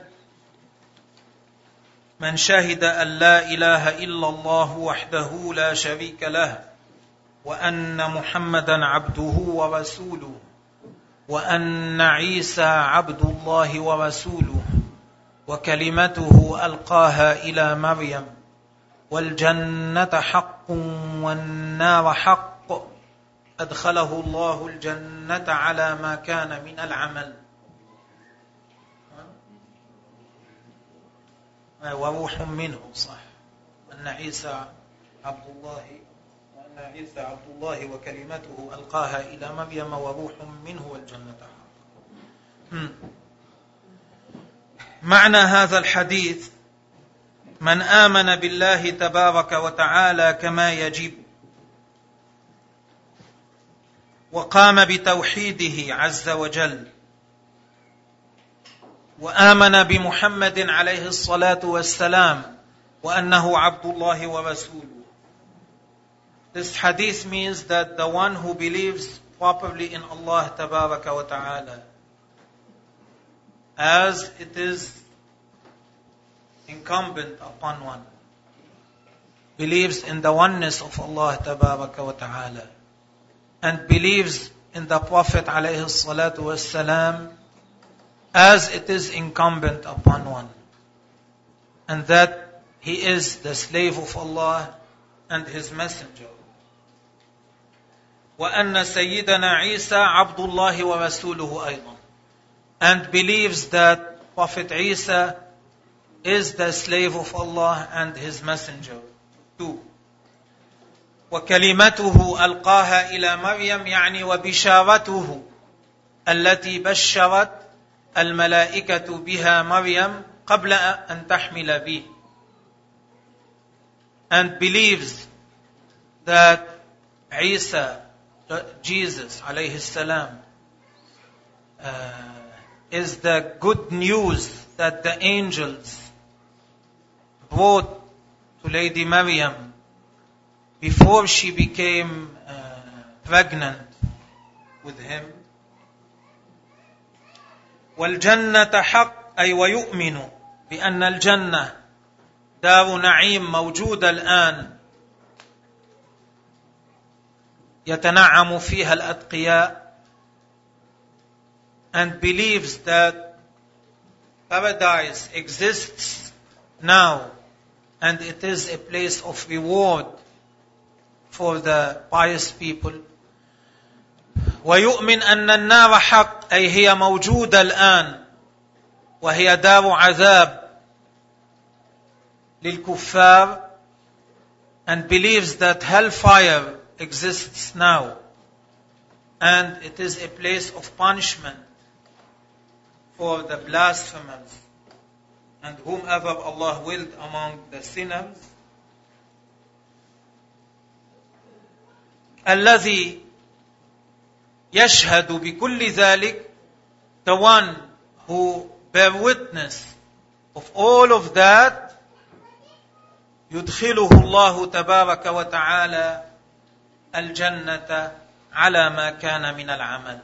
من شهد أن لا إله إلا الله وحده لا شريك له وأن محمدا عبده ورسوله وأن عيسى عبد الله ورسوله وكلمته ألقاها إلى مريم والجنة حق والنار حق أدخله الله الجنة على ما كان من العمل. وروح منه صح أن عيسى عبد الله وأن عيسى عبد الله وكلمته ألقاها إلى مريم وروح منه والجنة حق. معنى هذا الحديث: من آمن بالله تبارك وتعالى كما يجب وقام بتوحيده عز وجل وآمن بمحمد عليه الصلاة والسلام وأنه عبد الله ورسوله. This hadith means that the one who believes properly in Allah Tabaraka wa Ta'ala, as it is incumbent upon one, believes in the oneness of Allah Tabaraka wa Ta'ala, and believes in the Prophet alayhi salatu wassalam as it is incumbent upon one, and that he is the slave of Allah and his messenger. وأن سيدنا عيسى عبد الله ورسوله أيضا, and believes that Prophet Isa is the slave of Allah and his messenger too. وكلمته ألقاها إلى مريم يعني وبشارته التي بشرت الملائكة بها مريم قبل أن تحمل به, and believes that Isa, Jesus alayhi salam, uh, is the good news that the angels brought to Lady Maryam before she became uh, pregnant with him. والجنة حق أي ويؤمن بأن الجنة دار نعيم موجودة الآن يتنعم فيها الأتقياء, and believes that paradise exists now and it is a place of reward for the pious people. ويؤمن أن النار حق أي هي موجودة الآن وهي دار عذاب للكفار, and believes that hellfire exists now and it is a place of punishment for the blasphemers and whomever Allah willed among the sinners. الذي يشهد بكل ذلك, the one who bear witness of all of that, يدخله الله تبارك وتعالى الجنة على ما كان من العمل.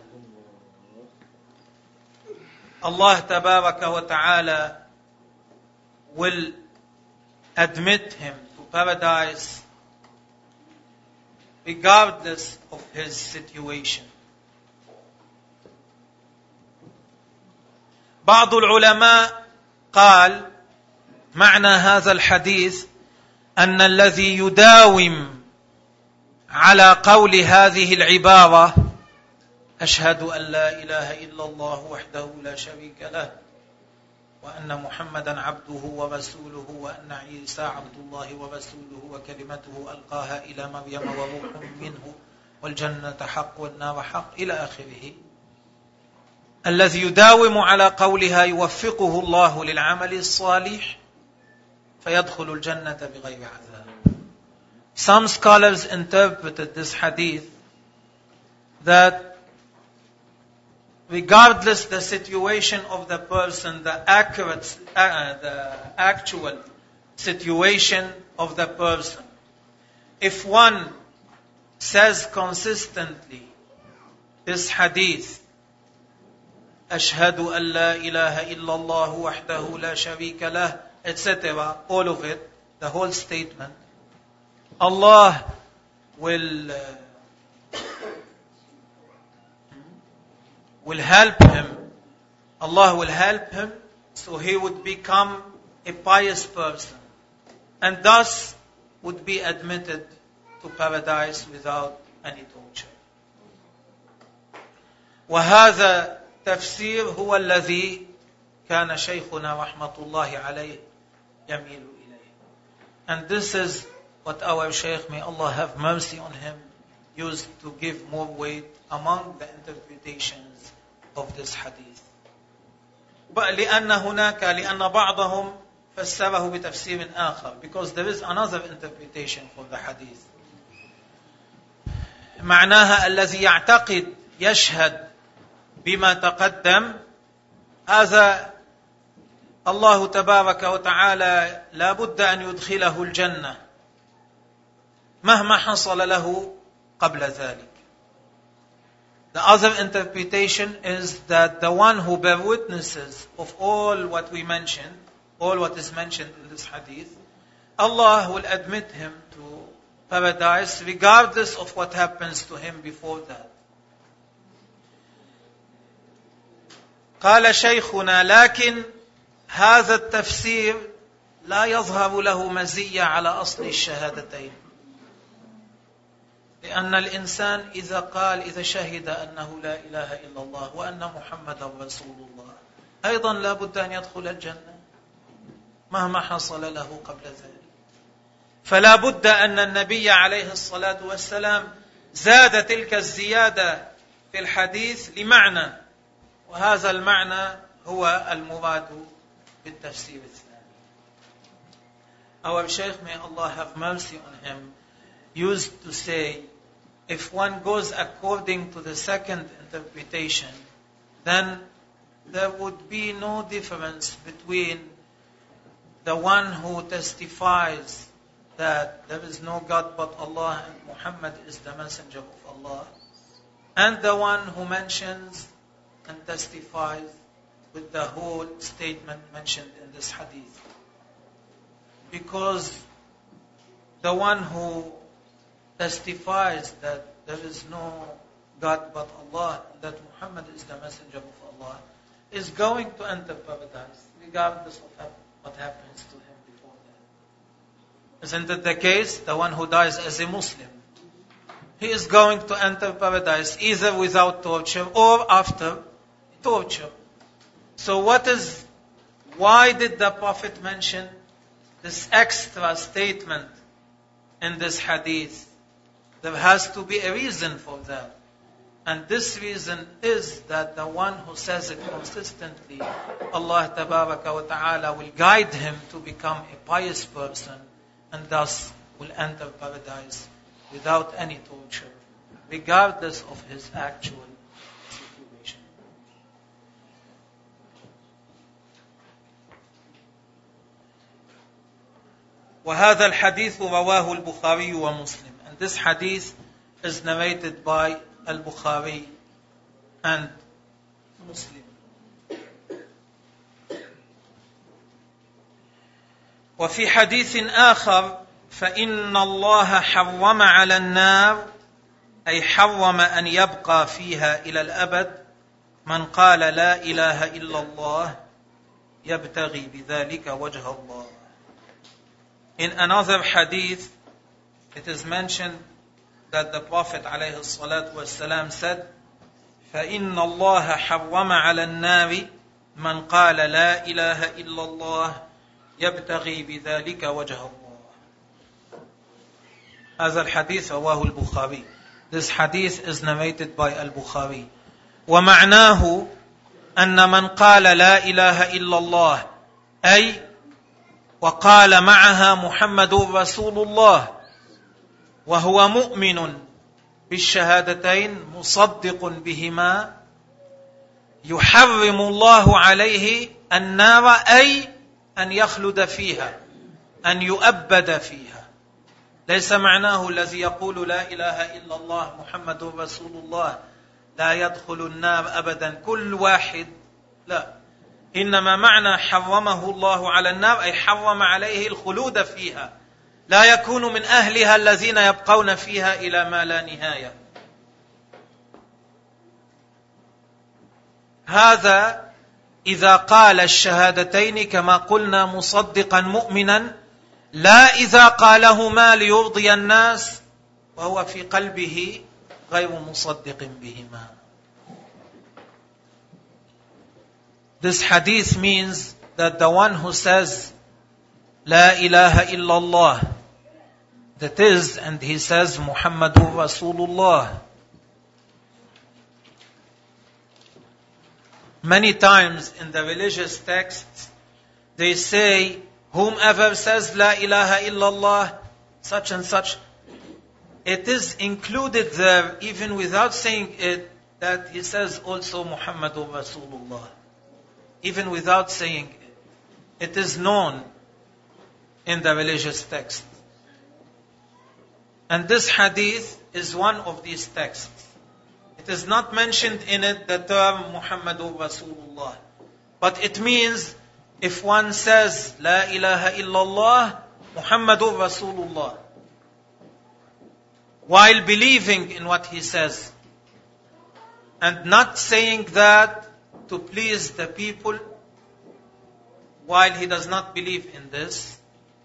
Allah تبارك وتعالى will admit him to paradise regardless of his situation. بعض العلماء قال معنى هذا الحديث أن الذي يداوم على قول هذه العبارة أشهد أن لا إله إلا الله وحده لا شريك له وأن محمدا عبده ورسوله وأن عيسى عبد الله ورسوله وكلمته ألقاها إلى مريم وروح منه والجنة حق والنار حق إلى آخره. الذي يداوم على قولها يوفقه الله للعمل الصالح فيدخل الجنة بغير عذاب. Some scholars interpreted this hadith that regardless the situation of the person, the accurate, uh, the actual situation of the person, if one says consistently this hadith, أشهد أن لا إله إلا الله وحده لا شريك له, et cetera, all of it, the whole statement, Allah will uh, will help him. Allah will help him so he would become a pious person and thus would be admitted to paradise without any torture. وهذا تفسير هو الذي كان شيخنا رحمة الله عليه يميل إليه. And this is what our Shaykh, may Allah have mercy on him, used to give more weight among the interpretations of this hadith. But لأن هناك لأن بعضهم فسره بتفسير آخر, because there is another interpretation for the hadith. معناها الذي يعتقد يشهد بما تقدم, هذا الله تبارك وتعالى لا بد أن يدخله الجنة مهما حصل له قبل ذلك. The other interpretation is that the one who bear witnesses of all what we mentioned, all what is mentioned in this hadith, Allah will admit him to paradise regardless of what happens to him before that. قال شيخنا لكن هذا التفسير لا يظهر له مزية على أصل الشهادتين, لأن الإنسان إذا قال إذا شهد أنه لا إله إلا الله وأن محمد رسول الله أيضا لا بد أن يدخل الجنة مهما حصل له قبل ذلك. فلا بد أن النبي عليه الصلاة والسلام زاد تلك الزيادة في الحديث لمعنى, وهذا المعنى هو المراد بالتفسير الثاني. Our Shaykh, may Allah have mercy on him, used to say, if one goes according to the second interpretation, then there would be no difference between the one who testifies that there is no God but Allah and Muhammad is the messenger of Allah, and the one who mentions and testifies with the whole statement mentioned in this hadith. Because the one who testifies that there is no God but Allah, that Muhammad is the messenger of Allah, is going to enter paradise regardless of what happens to him before that. Isn't it the case? The one who dies as a Muslim, he is going to enter paradise either without torture or after torture. So what is, why did the Prophet mention this extra statement in this hadith? There has to be a reason for that. And this reason is that the one who says it consistently, Allah Tabaraka wa Ta'ala will guide him to become a pious person and thus will enter paradise without any torture, regardless of his actual situation. وهذا الحديث رواه البخاري ومسلم. And this hadith is narrated by Al-Bukhari and Muslim. وفي حديث آخر فإن الله حرم على النار أي حرم أن يبقى فيها إلى الأبد من قال لا إله إلا الله يبتغي بذلك وجه الله. In another hadith, it is mentioned that the Prophet عليه الصلاة والسلام said, فإن الله حرم على النار من قال لا إله إلا الله يبتغي بذلك وجه الله. هذا الحديث رواه البخاري. This hadith is narrated by Al-Bukhari. ومعناه أن من قال لا إله إلا الله أي وقال معها محمد رسول الله وهو مؤمن بالشهادتين مصدق بهما يحرم الله عليه النار أي أن يخلد فيها أن يؤبد فيها. ليس معناه الذي يقول لا إله إلا الله محمد رسول الله لا يدخل النار أبدا كل واحد، لا، إنما معنى حرمه الله على النار أي حرم عليه الخلود فيها، لا يكون من أهلها الذين يبقون فيها إلى ما لا نهاية. هذا إذا قال الشهادتين كما قلنا مصدقا مؤمنا، لا إذا قالهما ليرضي الناس وهو في قلبه غير مصدق بهما. This hadith means that the one who says La ilaha illallah, that is, and he says Muhammadur Rasulullah, many times in the religious texts they say whomever says La ilaha illallah such and such, it is included there even without saying it that he says also Muhammadur Rasulullah. Even without saying it, it is known in the religious text. And this hadith is one of these texts. It is not mentioned in it the term Muhammadur Rasulullah, but it means if one says La ilaha illallah Muhammadur Rasulullah while believing in what he says and not saying that to please the people while he does not believe in this,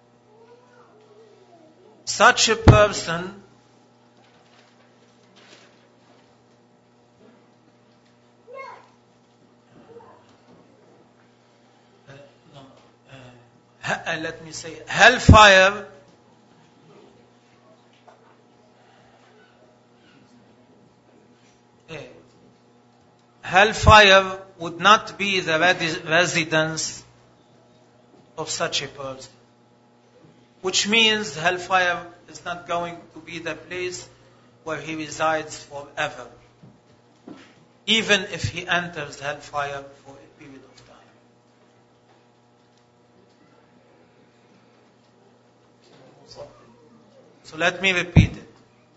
such a person uh, no, uh, uh, let me say hellfire uh, hellfire would not be the residence of such a person. Which means hellfire is not going to be the place where he resides forever. Even if he enters hellfire for a period of time. So let me repeat it.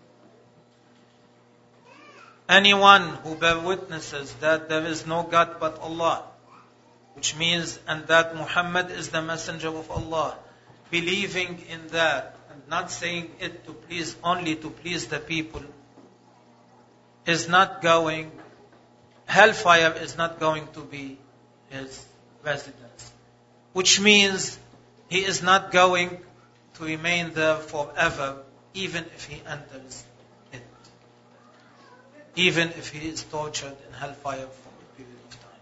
Anyone who bears witnesses that there is no God but Allah, which means and that Muhammad is the messenger of Allah, believing in that and not saying it to please only to please the people, is not going, hellfire is not going to be his residence. Which means he is not going to remain there forever, even if he enters it. Even if he is tortured in hellfire for a period of time.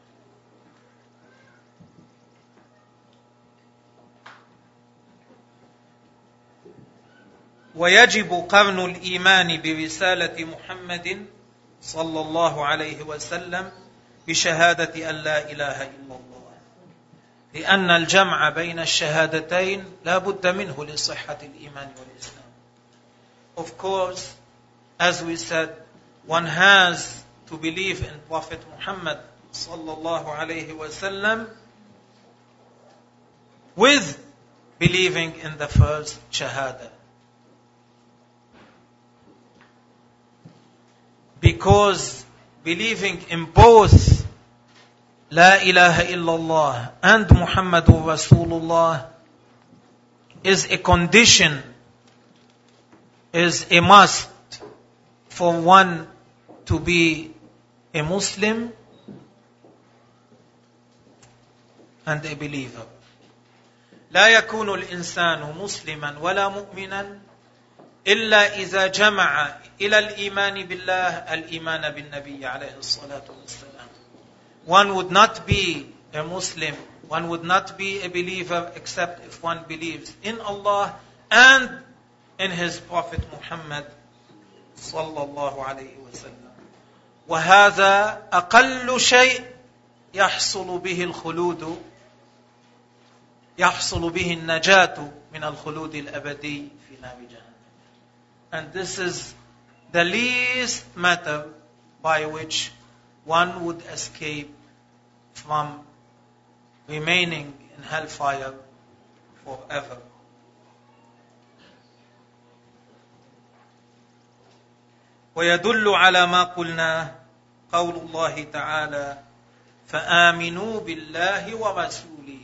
ويجب قرن الإيمان برسالة محمد صلى الله عليه وسلم بشهادة أن لا إله إلا الله، لأن الجمع بين الشهادتين لا بد منه لصحة الإيمان والإسلام. Of course, as we said, one has to believe in Prophet Muhammad صلى الله عليه وسلم with believing in the first shahada. Because believing in both La ilaha illallah and Muhammadur Rasulullah is a condition, is a must for one to be a Muslim and a believer. لا يكون الإنسان مسلما ولا مؤمنا إلا إذا جمع إلى الإيمان بالله الإيمان بالنبي عليه الصلاة والسلام. One would not be a Muslim, one would not be a believer except if one believes in Allah and in His Prophet Muhammad صلى الله عليه وسلم. وهذا أقل شيء يحصل به الخلود يحصل به النجاة من الخلود الأبدي في نار جهنم. And this is the least matter by which one would escape from remaining in hellfire forever. ويدل على ما قلنا قول الله تعالى فآمنوا بالله ورسوله.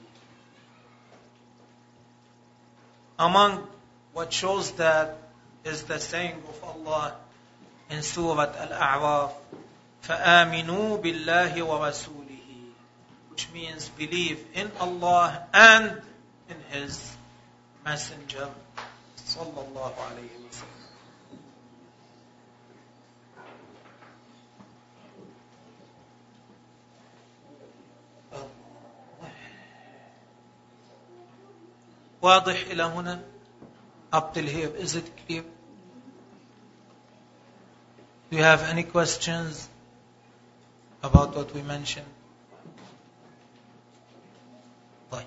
Among what shows that is the saying of Allah in Surah Al-A'raf, فآمنوا بالله ورسوله, which means believe in Allah and in His Messenger sallallahu alayhi wa sallam. واضح إلى هنا? Up till here, is it clear? Do you have any questions about what we mentioned? طيب.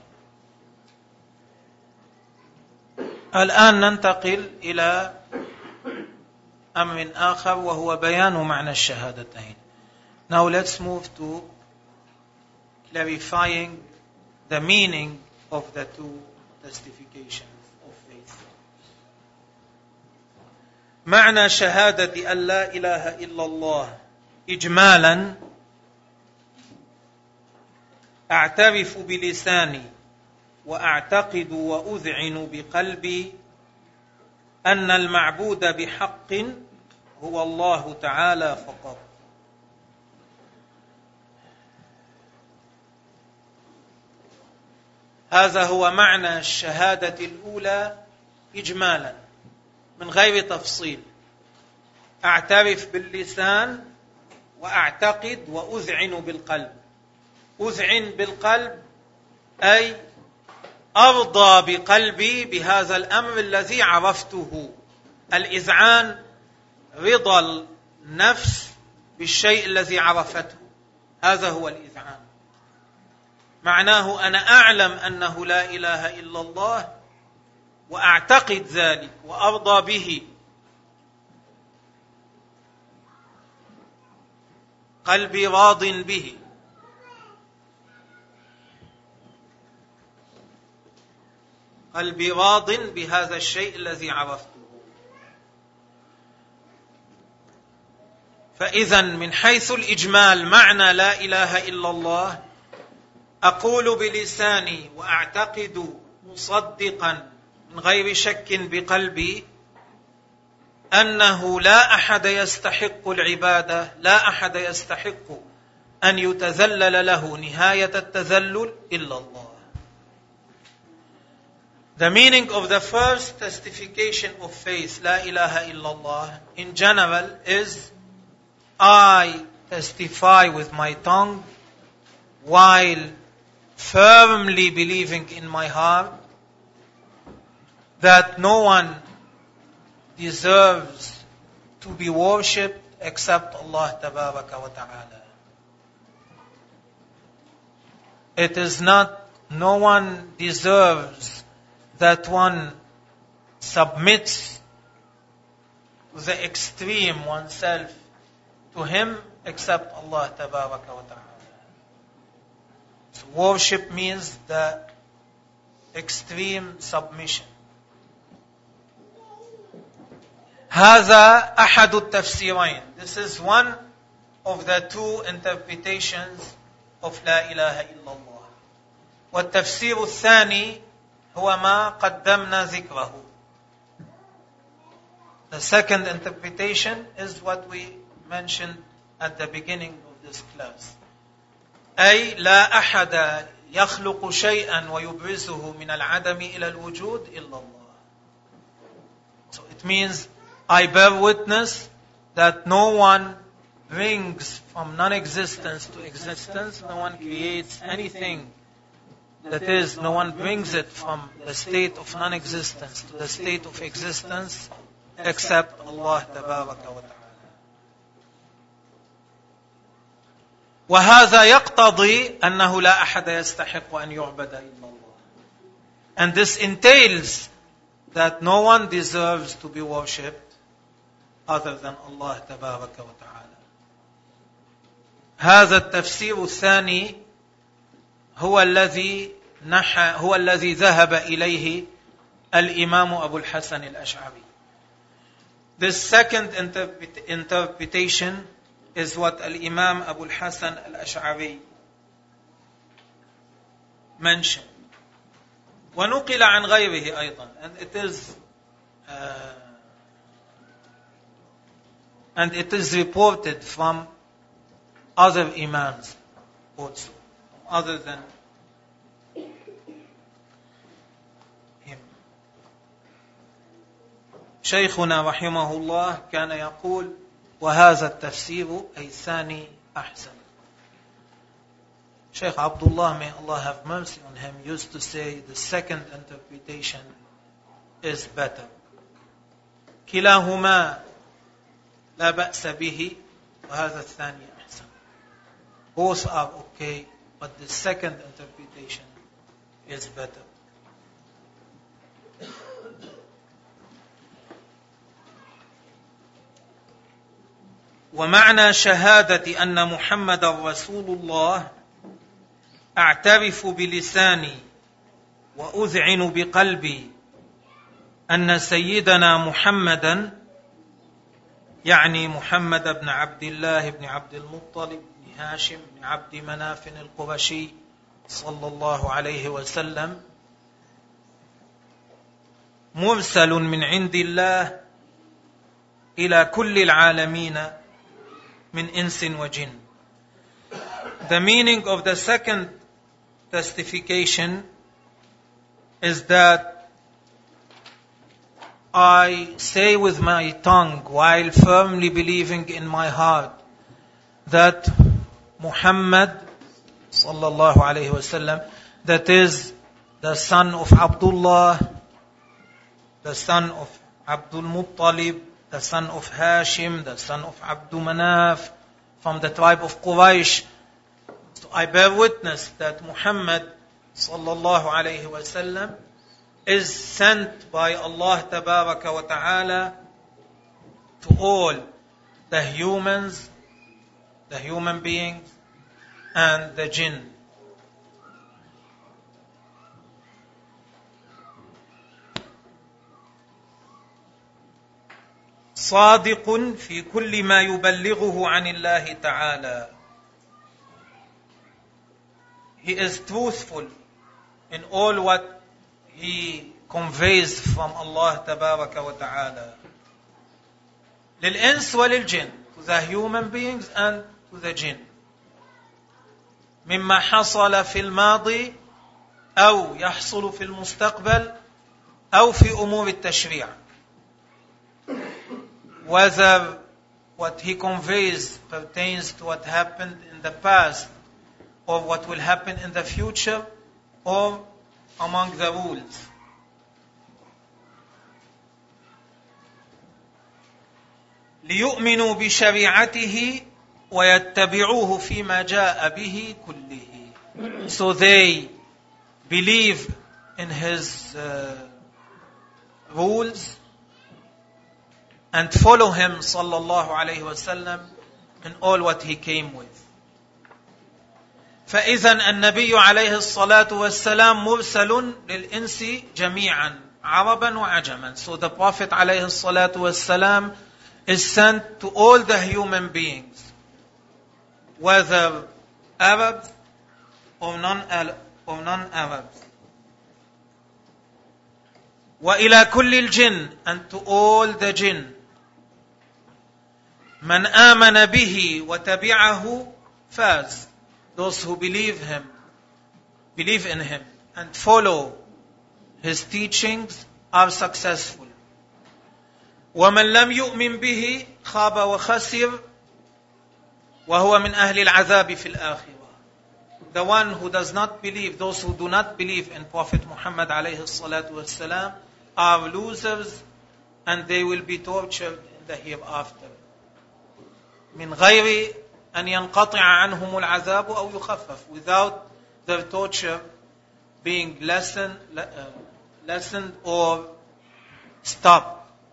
الآن ننتقل إلى أمر آخر وهو بيان معنى الشهادتين. Now let's move to clarifying the meaning of the two testifications of faith. معنى شهادة أن لا إله إلا الله إجمالا أعترف بلساني وأعتقد وأذعن بقلبي أن المعبود بحق هو الله تعالى فقط. هذا هو معنى الشهادة الأولى إجمالا من غير تفصيل. أعترف باللسان وأعتقد وأذعن بالقلب. أذعن بالقلب أي أرضى بقلبي بهذا الأمر الذي عرفته. الإذعان رضا النفس بالشيء الذي عرفته، هذا هو الإذعان. معناه أنا أعلم أنه لا إله إلا الله وأعتقد ذلك وأرضى به. قلبي راض به. قلبي راض بهذا الشيء الذي عرفته. فإذا من حيث الإجمال معنى لا إله إلا الله أقول بلساني وأعتقد مصدقا من غير شك بقلبي أنه لا أحد يستحق العبادة، لا أحد يستحق أن يتذلل له نهاية التذلل إلا الله. The meaning of the first testification of faith, La ilaha illallah, in general is I testify with my tongue while firmly believing in my heart that no one deserves to be worshipped except Allah tabaraka wa ta'ala. It is not, no one deserves that one submits to the extreme oneself to Him except Allah tabaraka wa ta'ala. So worship means the extreme submission. هذا أحد التفسيرين. This is one of the two interpretations of لا إله إلا الله. والتفسير الثاني هو ما قدمنا ذكره. The second interpretation is what we mentioned at the beginning of this class. أي لا أحد يخلق شيئا ويبرزه من العدم إلى الوجود إلا الله. So it means I bear witness that no one brings from non-existence to existence, no one creates anything. That is, no one brings it from the state of non-existence to the state of existence except Allah tabaraka wa ta'ala. وهذا يقتضي أنه لا أحد يستحق أن يعبد إلا الله. And this entails that no one deserves to be worshipped other than Allah tabaraka wa ta'ala. هذا التفسير الثاني هو الذي نحى هو الذي ذهب إليه الإمام أبو الحسن الأشعري. This second interpret- interpretation is what Al-Imam Abu al-Hasan al-Ash'ari mentioned. ونقل عن غيره أيضا, and it is uh, and it is reported from other imams also, other than him. شيخنا رحمه الله كان يقول وهذا التفسير أي ثاني أحسن. Shaykh Abdullah, may Allah have mercy on him, used to say the second interpretation is better. كلاهما لا بأس به وهذا الثاني أحسن. Both are okay, but the second interpretation is better. ومعنى شهادة أن محمد رسول الله أعترف بلساني وأذعن بقلبي أن سيدنا محمدا يعني محمد بن عبد الله بن عبد المطلب بن هاشم بن عبد مناف القرشي صلى الله عليه وسلم مرسل من عند الله إلى كل العالمين من إنس وجن. The meaning of the second testification is that I say with my tongue while firmly believing in my heart that Muhammad sallallahu alayhi wasallam, that is the son of Abdullah, the son of Abdul Muttalib, the son of Hashim, the son of Abdul Manaf, from the tribe of Quraysh. So I bear witness that Muhammad sallallahu alayhi wasallam is sent by Allah tabaraka wa ta'ala to all the humans, the human beings, and the jinn. صادق في كل ما يبلغه عن الله تعالى. He is truthful in all what he conveys from Allah تبارك وتعالى. للإنس وللجن, to the human beings and to the jinn. مما حصل في الماضي أو يحصل في المستقبل أو في أمور التشريع. Whether what he conveys pertains to what happened in the past or what will happen in the future or among the rules. ليؤمنوا بشريعته ويتبعوه فيما جاء به كله. So they believe in his uh, rules and follow him sallallahu alayhi wasallam in all what he came with. فإذن النبي عليه الصلاة والسلام مرسل للإنس جميعا عربا وعجما. So the Prophet عليه الصلاة والسلام is sent to all the human beings, whether Arabs or non-or non-Arabs. وإلى كل الجن, and to all the jinn. من آمن به وتبعه فاز. Those who believe him believe in him and follow his teachings are successful. وَمَنْ لَمْ يُؤْمِنْ بِهِ خَابَ وَخَسِرْ وَهُوَ مِنْ أَهْلِ الْعَذَابِ فِي الْآخِرَةِ. The one who does not believe, those who do not believe in Prophet Muhammad alayhi salatu wasalam are losers, and they will be tortured in the hereafter. مِنْ غَيْرِ أَنْ يَنْقَطِعَ عَنْهُمُ الْعَذَابُ أَوْ يُخَفَّفْ. Without their torture being lessened, uh, lessened or stopped.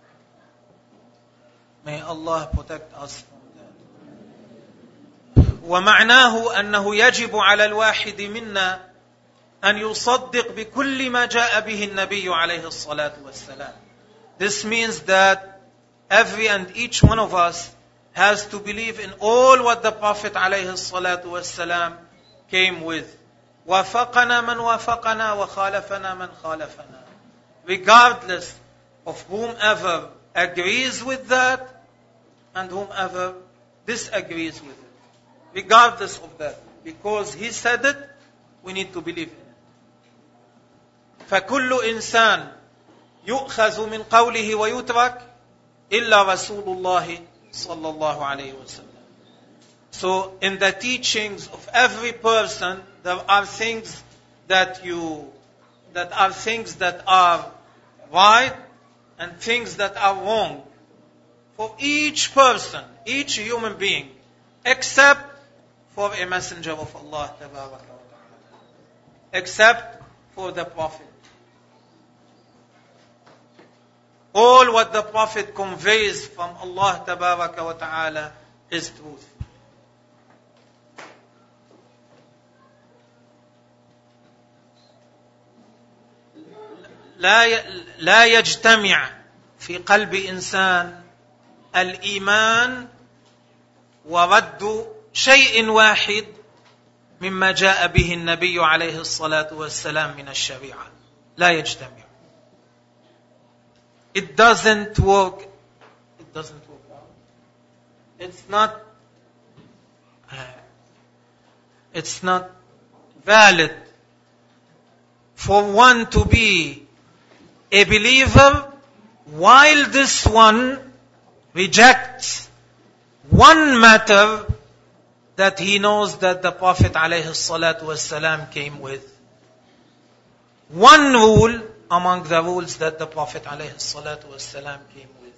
May Allah protect us from that. ومعناه أنه يجب على الواحد منا أن يصدق بكل ما جاء به النبي عليه الصلاة والسلام. This means that every and each one of us has to believe in all what the Prophet عليه الصلاة والسلام came with. وافقنا من وافقنا وخالفنا من خالفنا. Regardless of whomever agrees with that and whomever disagrees with it. Regardless of that. Because he said it, we need to believe in it. فَكُلُّ إِنسان يُؤْخَذُ مِنْ قَوْلِهِ وَيُتْرَكْ إِلَّا رَسُولُ اللَّهِ صَلَّى اللَّهُ عَلَيْهِ وَسَلَّمَ. So in the teachings of every person, there are things that you, that are things that are right and things that are wrong for each person, each human being, except for a messenger of Allah, except for the Prophet. All what the Prophet conveys from Allah Tabaraka wa Ta'ala is truth. لا يجتمع في قلب إنسان الإيمان ورد شيء واحد مما جاء به النبي عليه الصلاة والسلام من الشريعة. لا يجتمع. It doesn't work. It doesn't work out. It's not. Uh, it's not valid for one to be a believer while this one rejects one matter that he knows that the Prophet ﷺ came with. One rule among the rules that the Prophet ﷺ came with.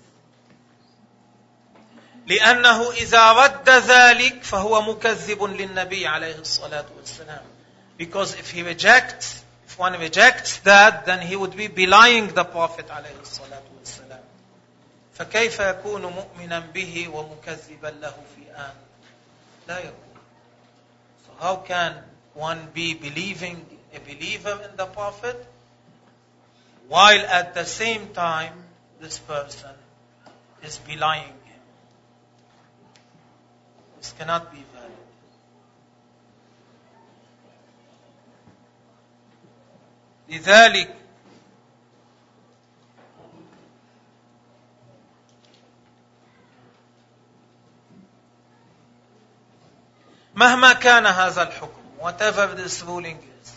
لأنه إذا رد ذلك فهو مكذب للنبي عليه الصلاة والسلام. Because if he rejects, if one rejects that, then he would be belying the Prophet عليه الصلاة والسلام. فكيف يكون مؤمنا به ومكذبا له في آن؟ لا يكون. So how can one be believing, a believer in the Prophet, while at the same time this person is belying him? This cannot be valid. لذلك مهما كان هذا الحكم, whatever this ruling is,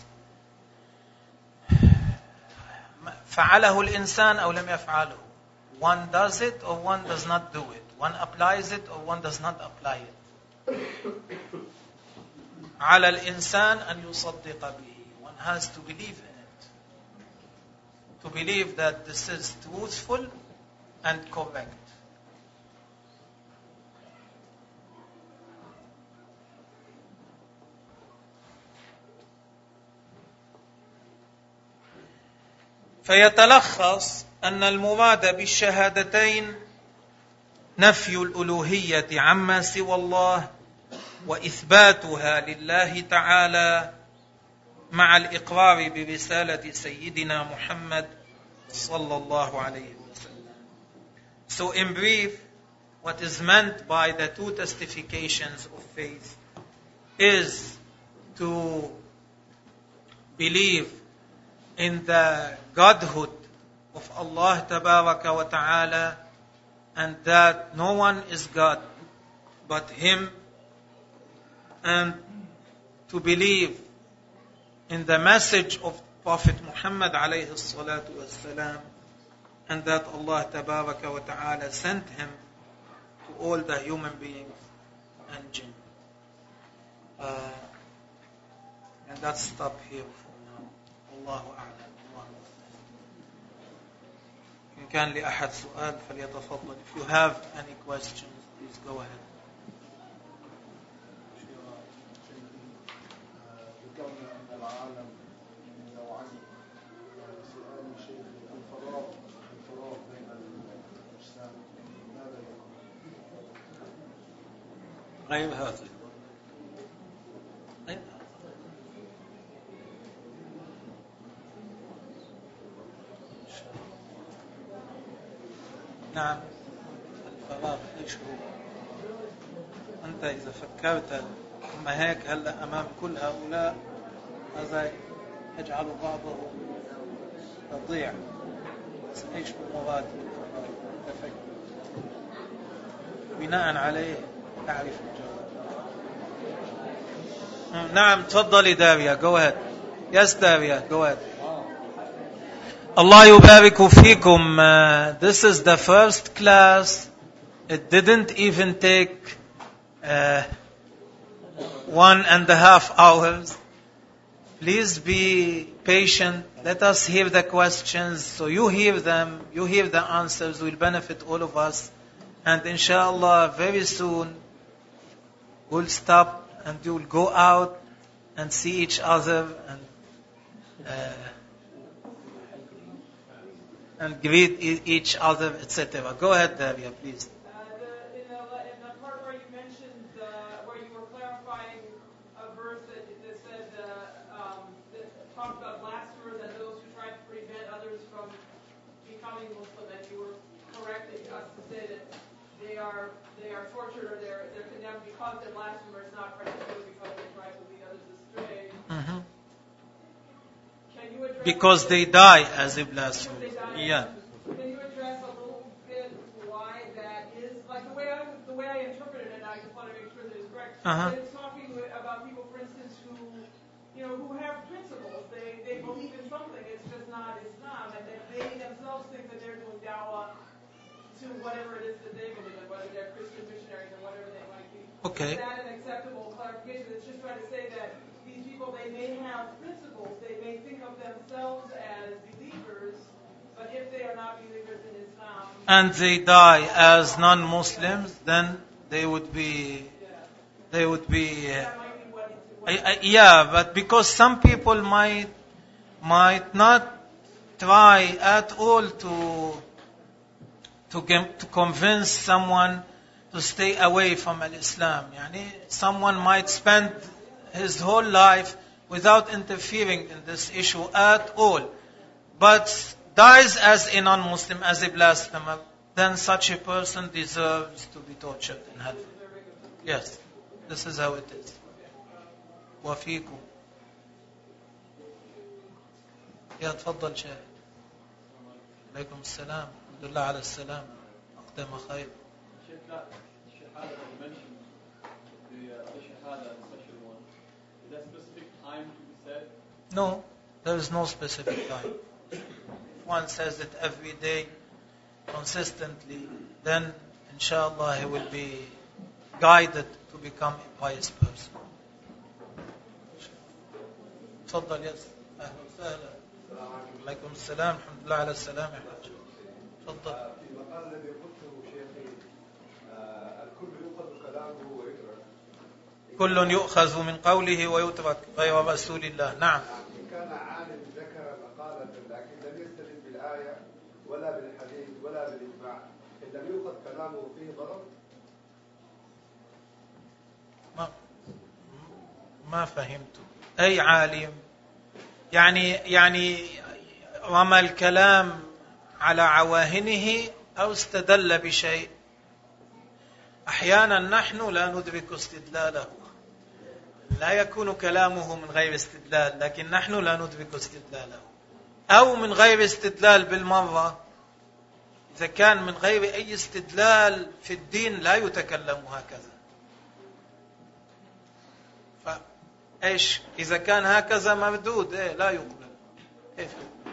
فعله الإنسان أو لم يفعله, one does it or one does not do it, one applies it or one does not apply it. على الإنسان أن يصدق به, one has to believe in it, to believe that this is truthful and correct. فيتلخص أن المراد بالشهادتين نفي الألوهية عما سوى الله وإثباتها لله تعالى مع الإقرار برسالة سيدنا محمد صلى الله عليه وسلم. So in brief, what is meant by the two testifications of faith is to believe in the Godhood of Allah Tabaraka wa Ta'ala, and that no one is God but Him, and to believe in the message of Prophet Muhammad alayhi salatu wassalam, and that Allah tabaraka wa ta'ala sent him to all the human beings and jinn. Uh, and that's stop here for now. Allahu a'lam. إن كان لأحد سؤال فليتفضل. If you have any questions, please go ahead. غير هذا غير هذا نعم الفراغ ايش هو؟ انت اذا فكرت اما هيك هلا امام كل هؤلاء هذا يجعل بعضه يضيع. بس ايش المراد بالفراغ؟ تفكر بناء عليه تعرف الجواب. نعم تفضلي داريا. Go ahead. Yes Daria, go ahead. Allah yubarik fikum. Uh, this is the first class. It didn't even take uh, one and a half hours. Please be patient. Let us hear the questions. So you hear them, you hear the answers, will benefit all of us. And inshallah, very soon, we'll stop and you'll go out and see each other and uh, and greet e- each other, et cetera. Go ahead, Daria, please. Uh, the, in, the, in the part where you mentioned, uh, where you were clarifying a verse that, that said, uh, um, that talked about blasphemers and those who try to prevent others from becoming Muslim, and you were correcting us to say that they are they are tortured or they're they're condemned because they're blasphemers, not particularly because they try to lead others astray. Mm-hmm. Can you address Because they die as a blasphemer. Yeah. Can you address a little bit why that is? Like the way I the way I interpreted it, and I just want to make sure that it's correct. Uh-huh. That it's talking about people, for instance, who you know who have principles. They they believe in something. It's just not Islam, and that they themselves think that they're doing dawah to whatever it is that they believe in, whether they're Christian missionaries or whatever they might be. Okay. Is that an acceptable clarification? It's just trying to say that these people, they may have principles. They may think of themselves as believers, but if they are not believers in Islam, And they die as non-Muslims, then they would be, they would be. Uh, that might be what it's. What I, I, yeah, but because some people might might not try at all to to get, to convince someone to stay away from Islam. Yani, someone might spend his whole life without interfering in this issue at all, but dies as a non-Muslim, as a blasphemer, then such a person deserves to be tortured in hell. Yes, this is how it is. وفيكم. يا تفضل شاهد. عليكم السلام. الحمد لله على السلام. أقدم خير. الشهادة that you mentioned, the uh, the shahada, the special one, is there a specific time to be said? No, there is no specific time. If one says it every day, consistently, then inshallah he will be guided to become a pious person. تفضل يس أهلا وسهلا. عليكم السلام. الحمد لله على السلام يا حاج. تفضل. في المقال الذي قلته شيخي الكل يؤخذ كلامه ويترك. كل يؤخذ من قوله ويترك غير رسول الله. نعم. إن كان عالم ذكر مقالة لكن لم يستدل بالآية ولا بالحديث ولا بالإجماع، إن لم يؤخذ كلامه فيه ضرر. ما ما فهمت. أي عالم يعني يعني رمى الكلام على عواهنه أو استدل بشيء. أحيانا نحن لا ندرك استدلاله، لا يكون كلامه من غير استدلال، لكن نحن لا ندرك استدلاله، أو من غير استدلال بالمرة. إذا كان من غير أي استدلال في الدين لا يتكلم هكذا. إيش إذا كان هكذا مردود إيه لا يقبل. كيف يقبل؟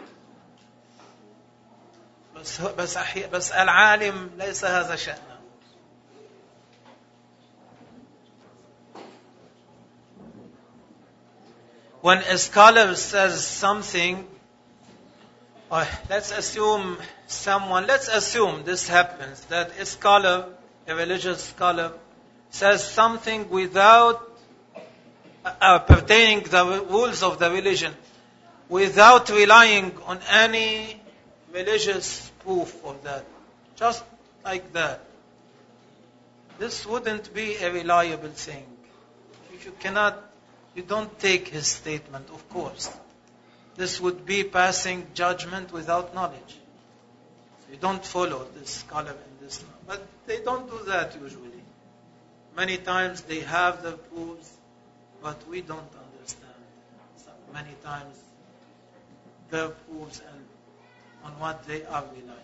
بس بس أحي... بس العالم ليس هذا شأنه. When a scholar says something, uh, let's assume someone, let's assume this happens, that a scholar, a religious scholar, says something without uh, pertaining to the rules of the religion, without relying on any religious proof for that, just like that. This wouldn't be a reliable thing. You cannot, you don't take his statement, of course. This would be passing judgment without knowledge. You don't follow this scholar in this. But they don't do that usually. Many times they have the proofs, but we don't understand. So many times the proofs and on what they are relying.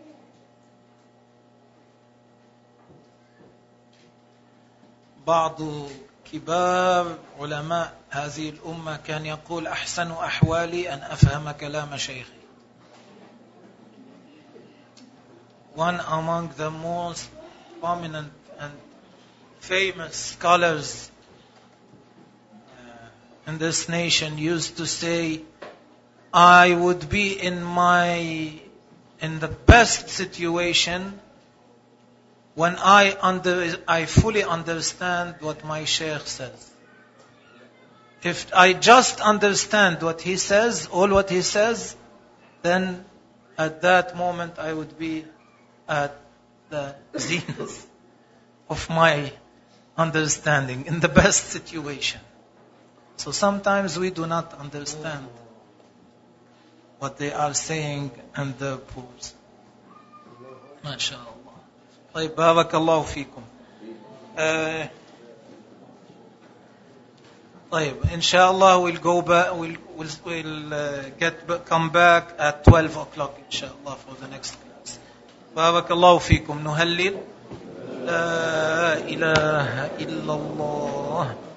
بعض كبار علماء هذه الأمة كان يقول أحسن أحوالي أن أفهم كلام شيخي. One among the most prominent and famous scholars uh, in this nation used to say, I would be in my in the best situation when I under I fully understand what my sheikh says. If I just understand what he says, all what he says, then at that moment I would be at the zenith of my understanding, in the best situation. So sometimes we do not understand what they are saying and the proofs. MashaAllah. طيب بارك الله فيكم. Uh, طيب inshallah we'll go back, we'll, we'll, we'll uh, get come back at twelve o'clock inshallah for the next class. بارك الله فيكم. نهلل لا إله إلا الله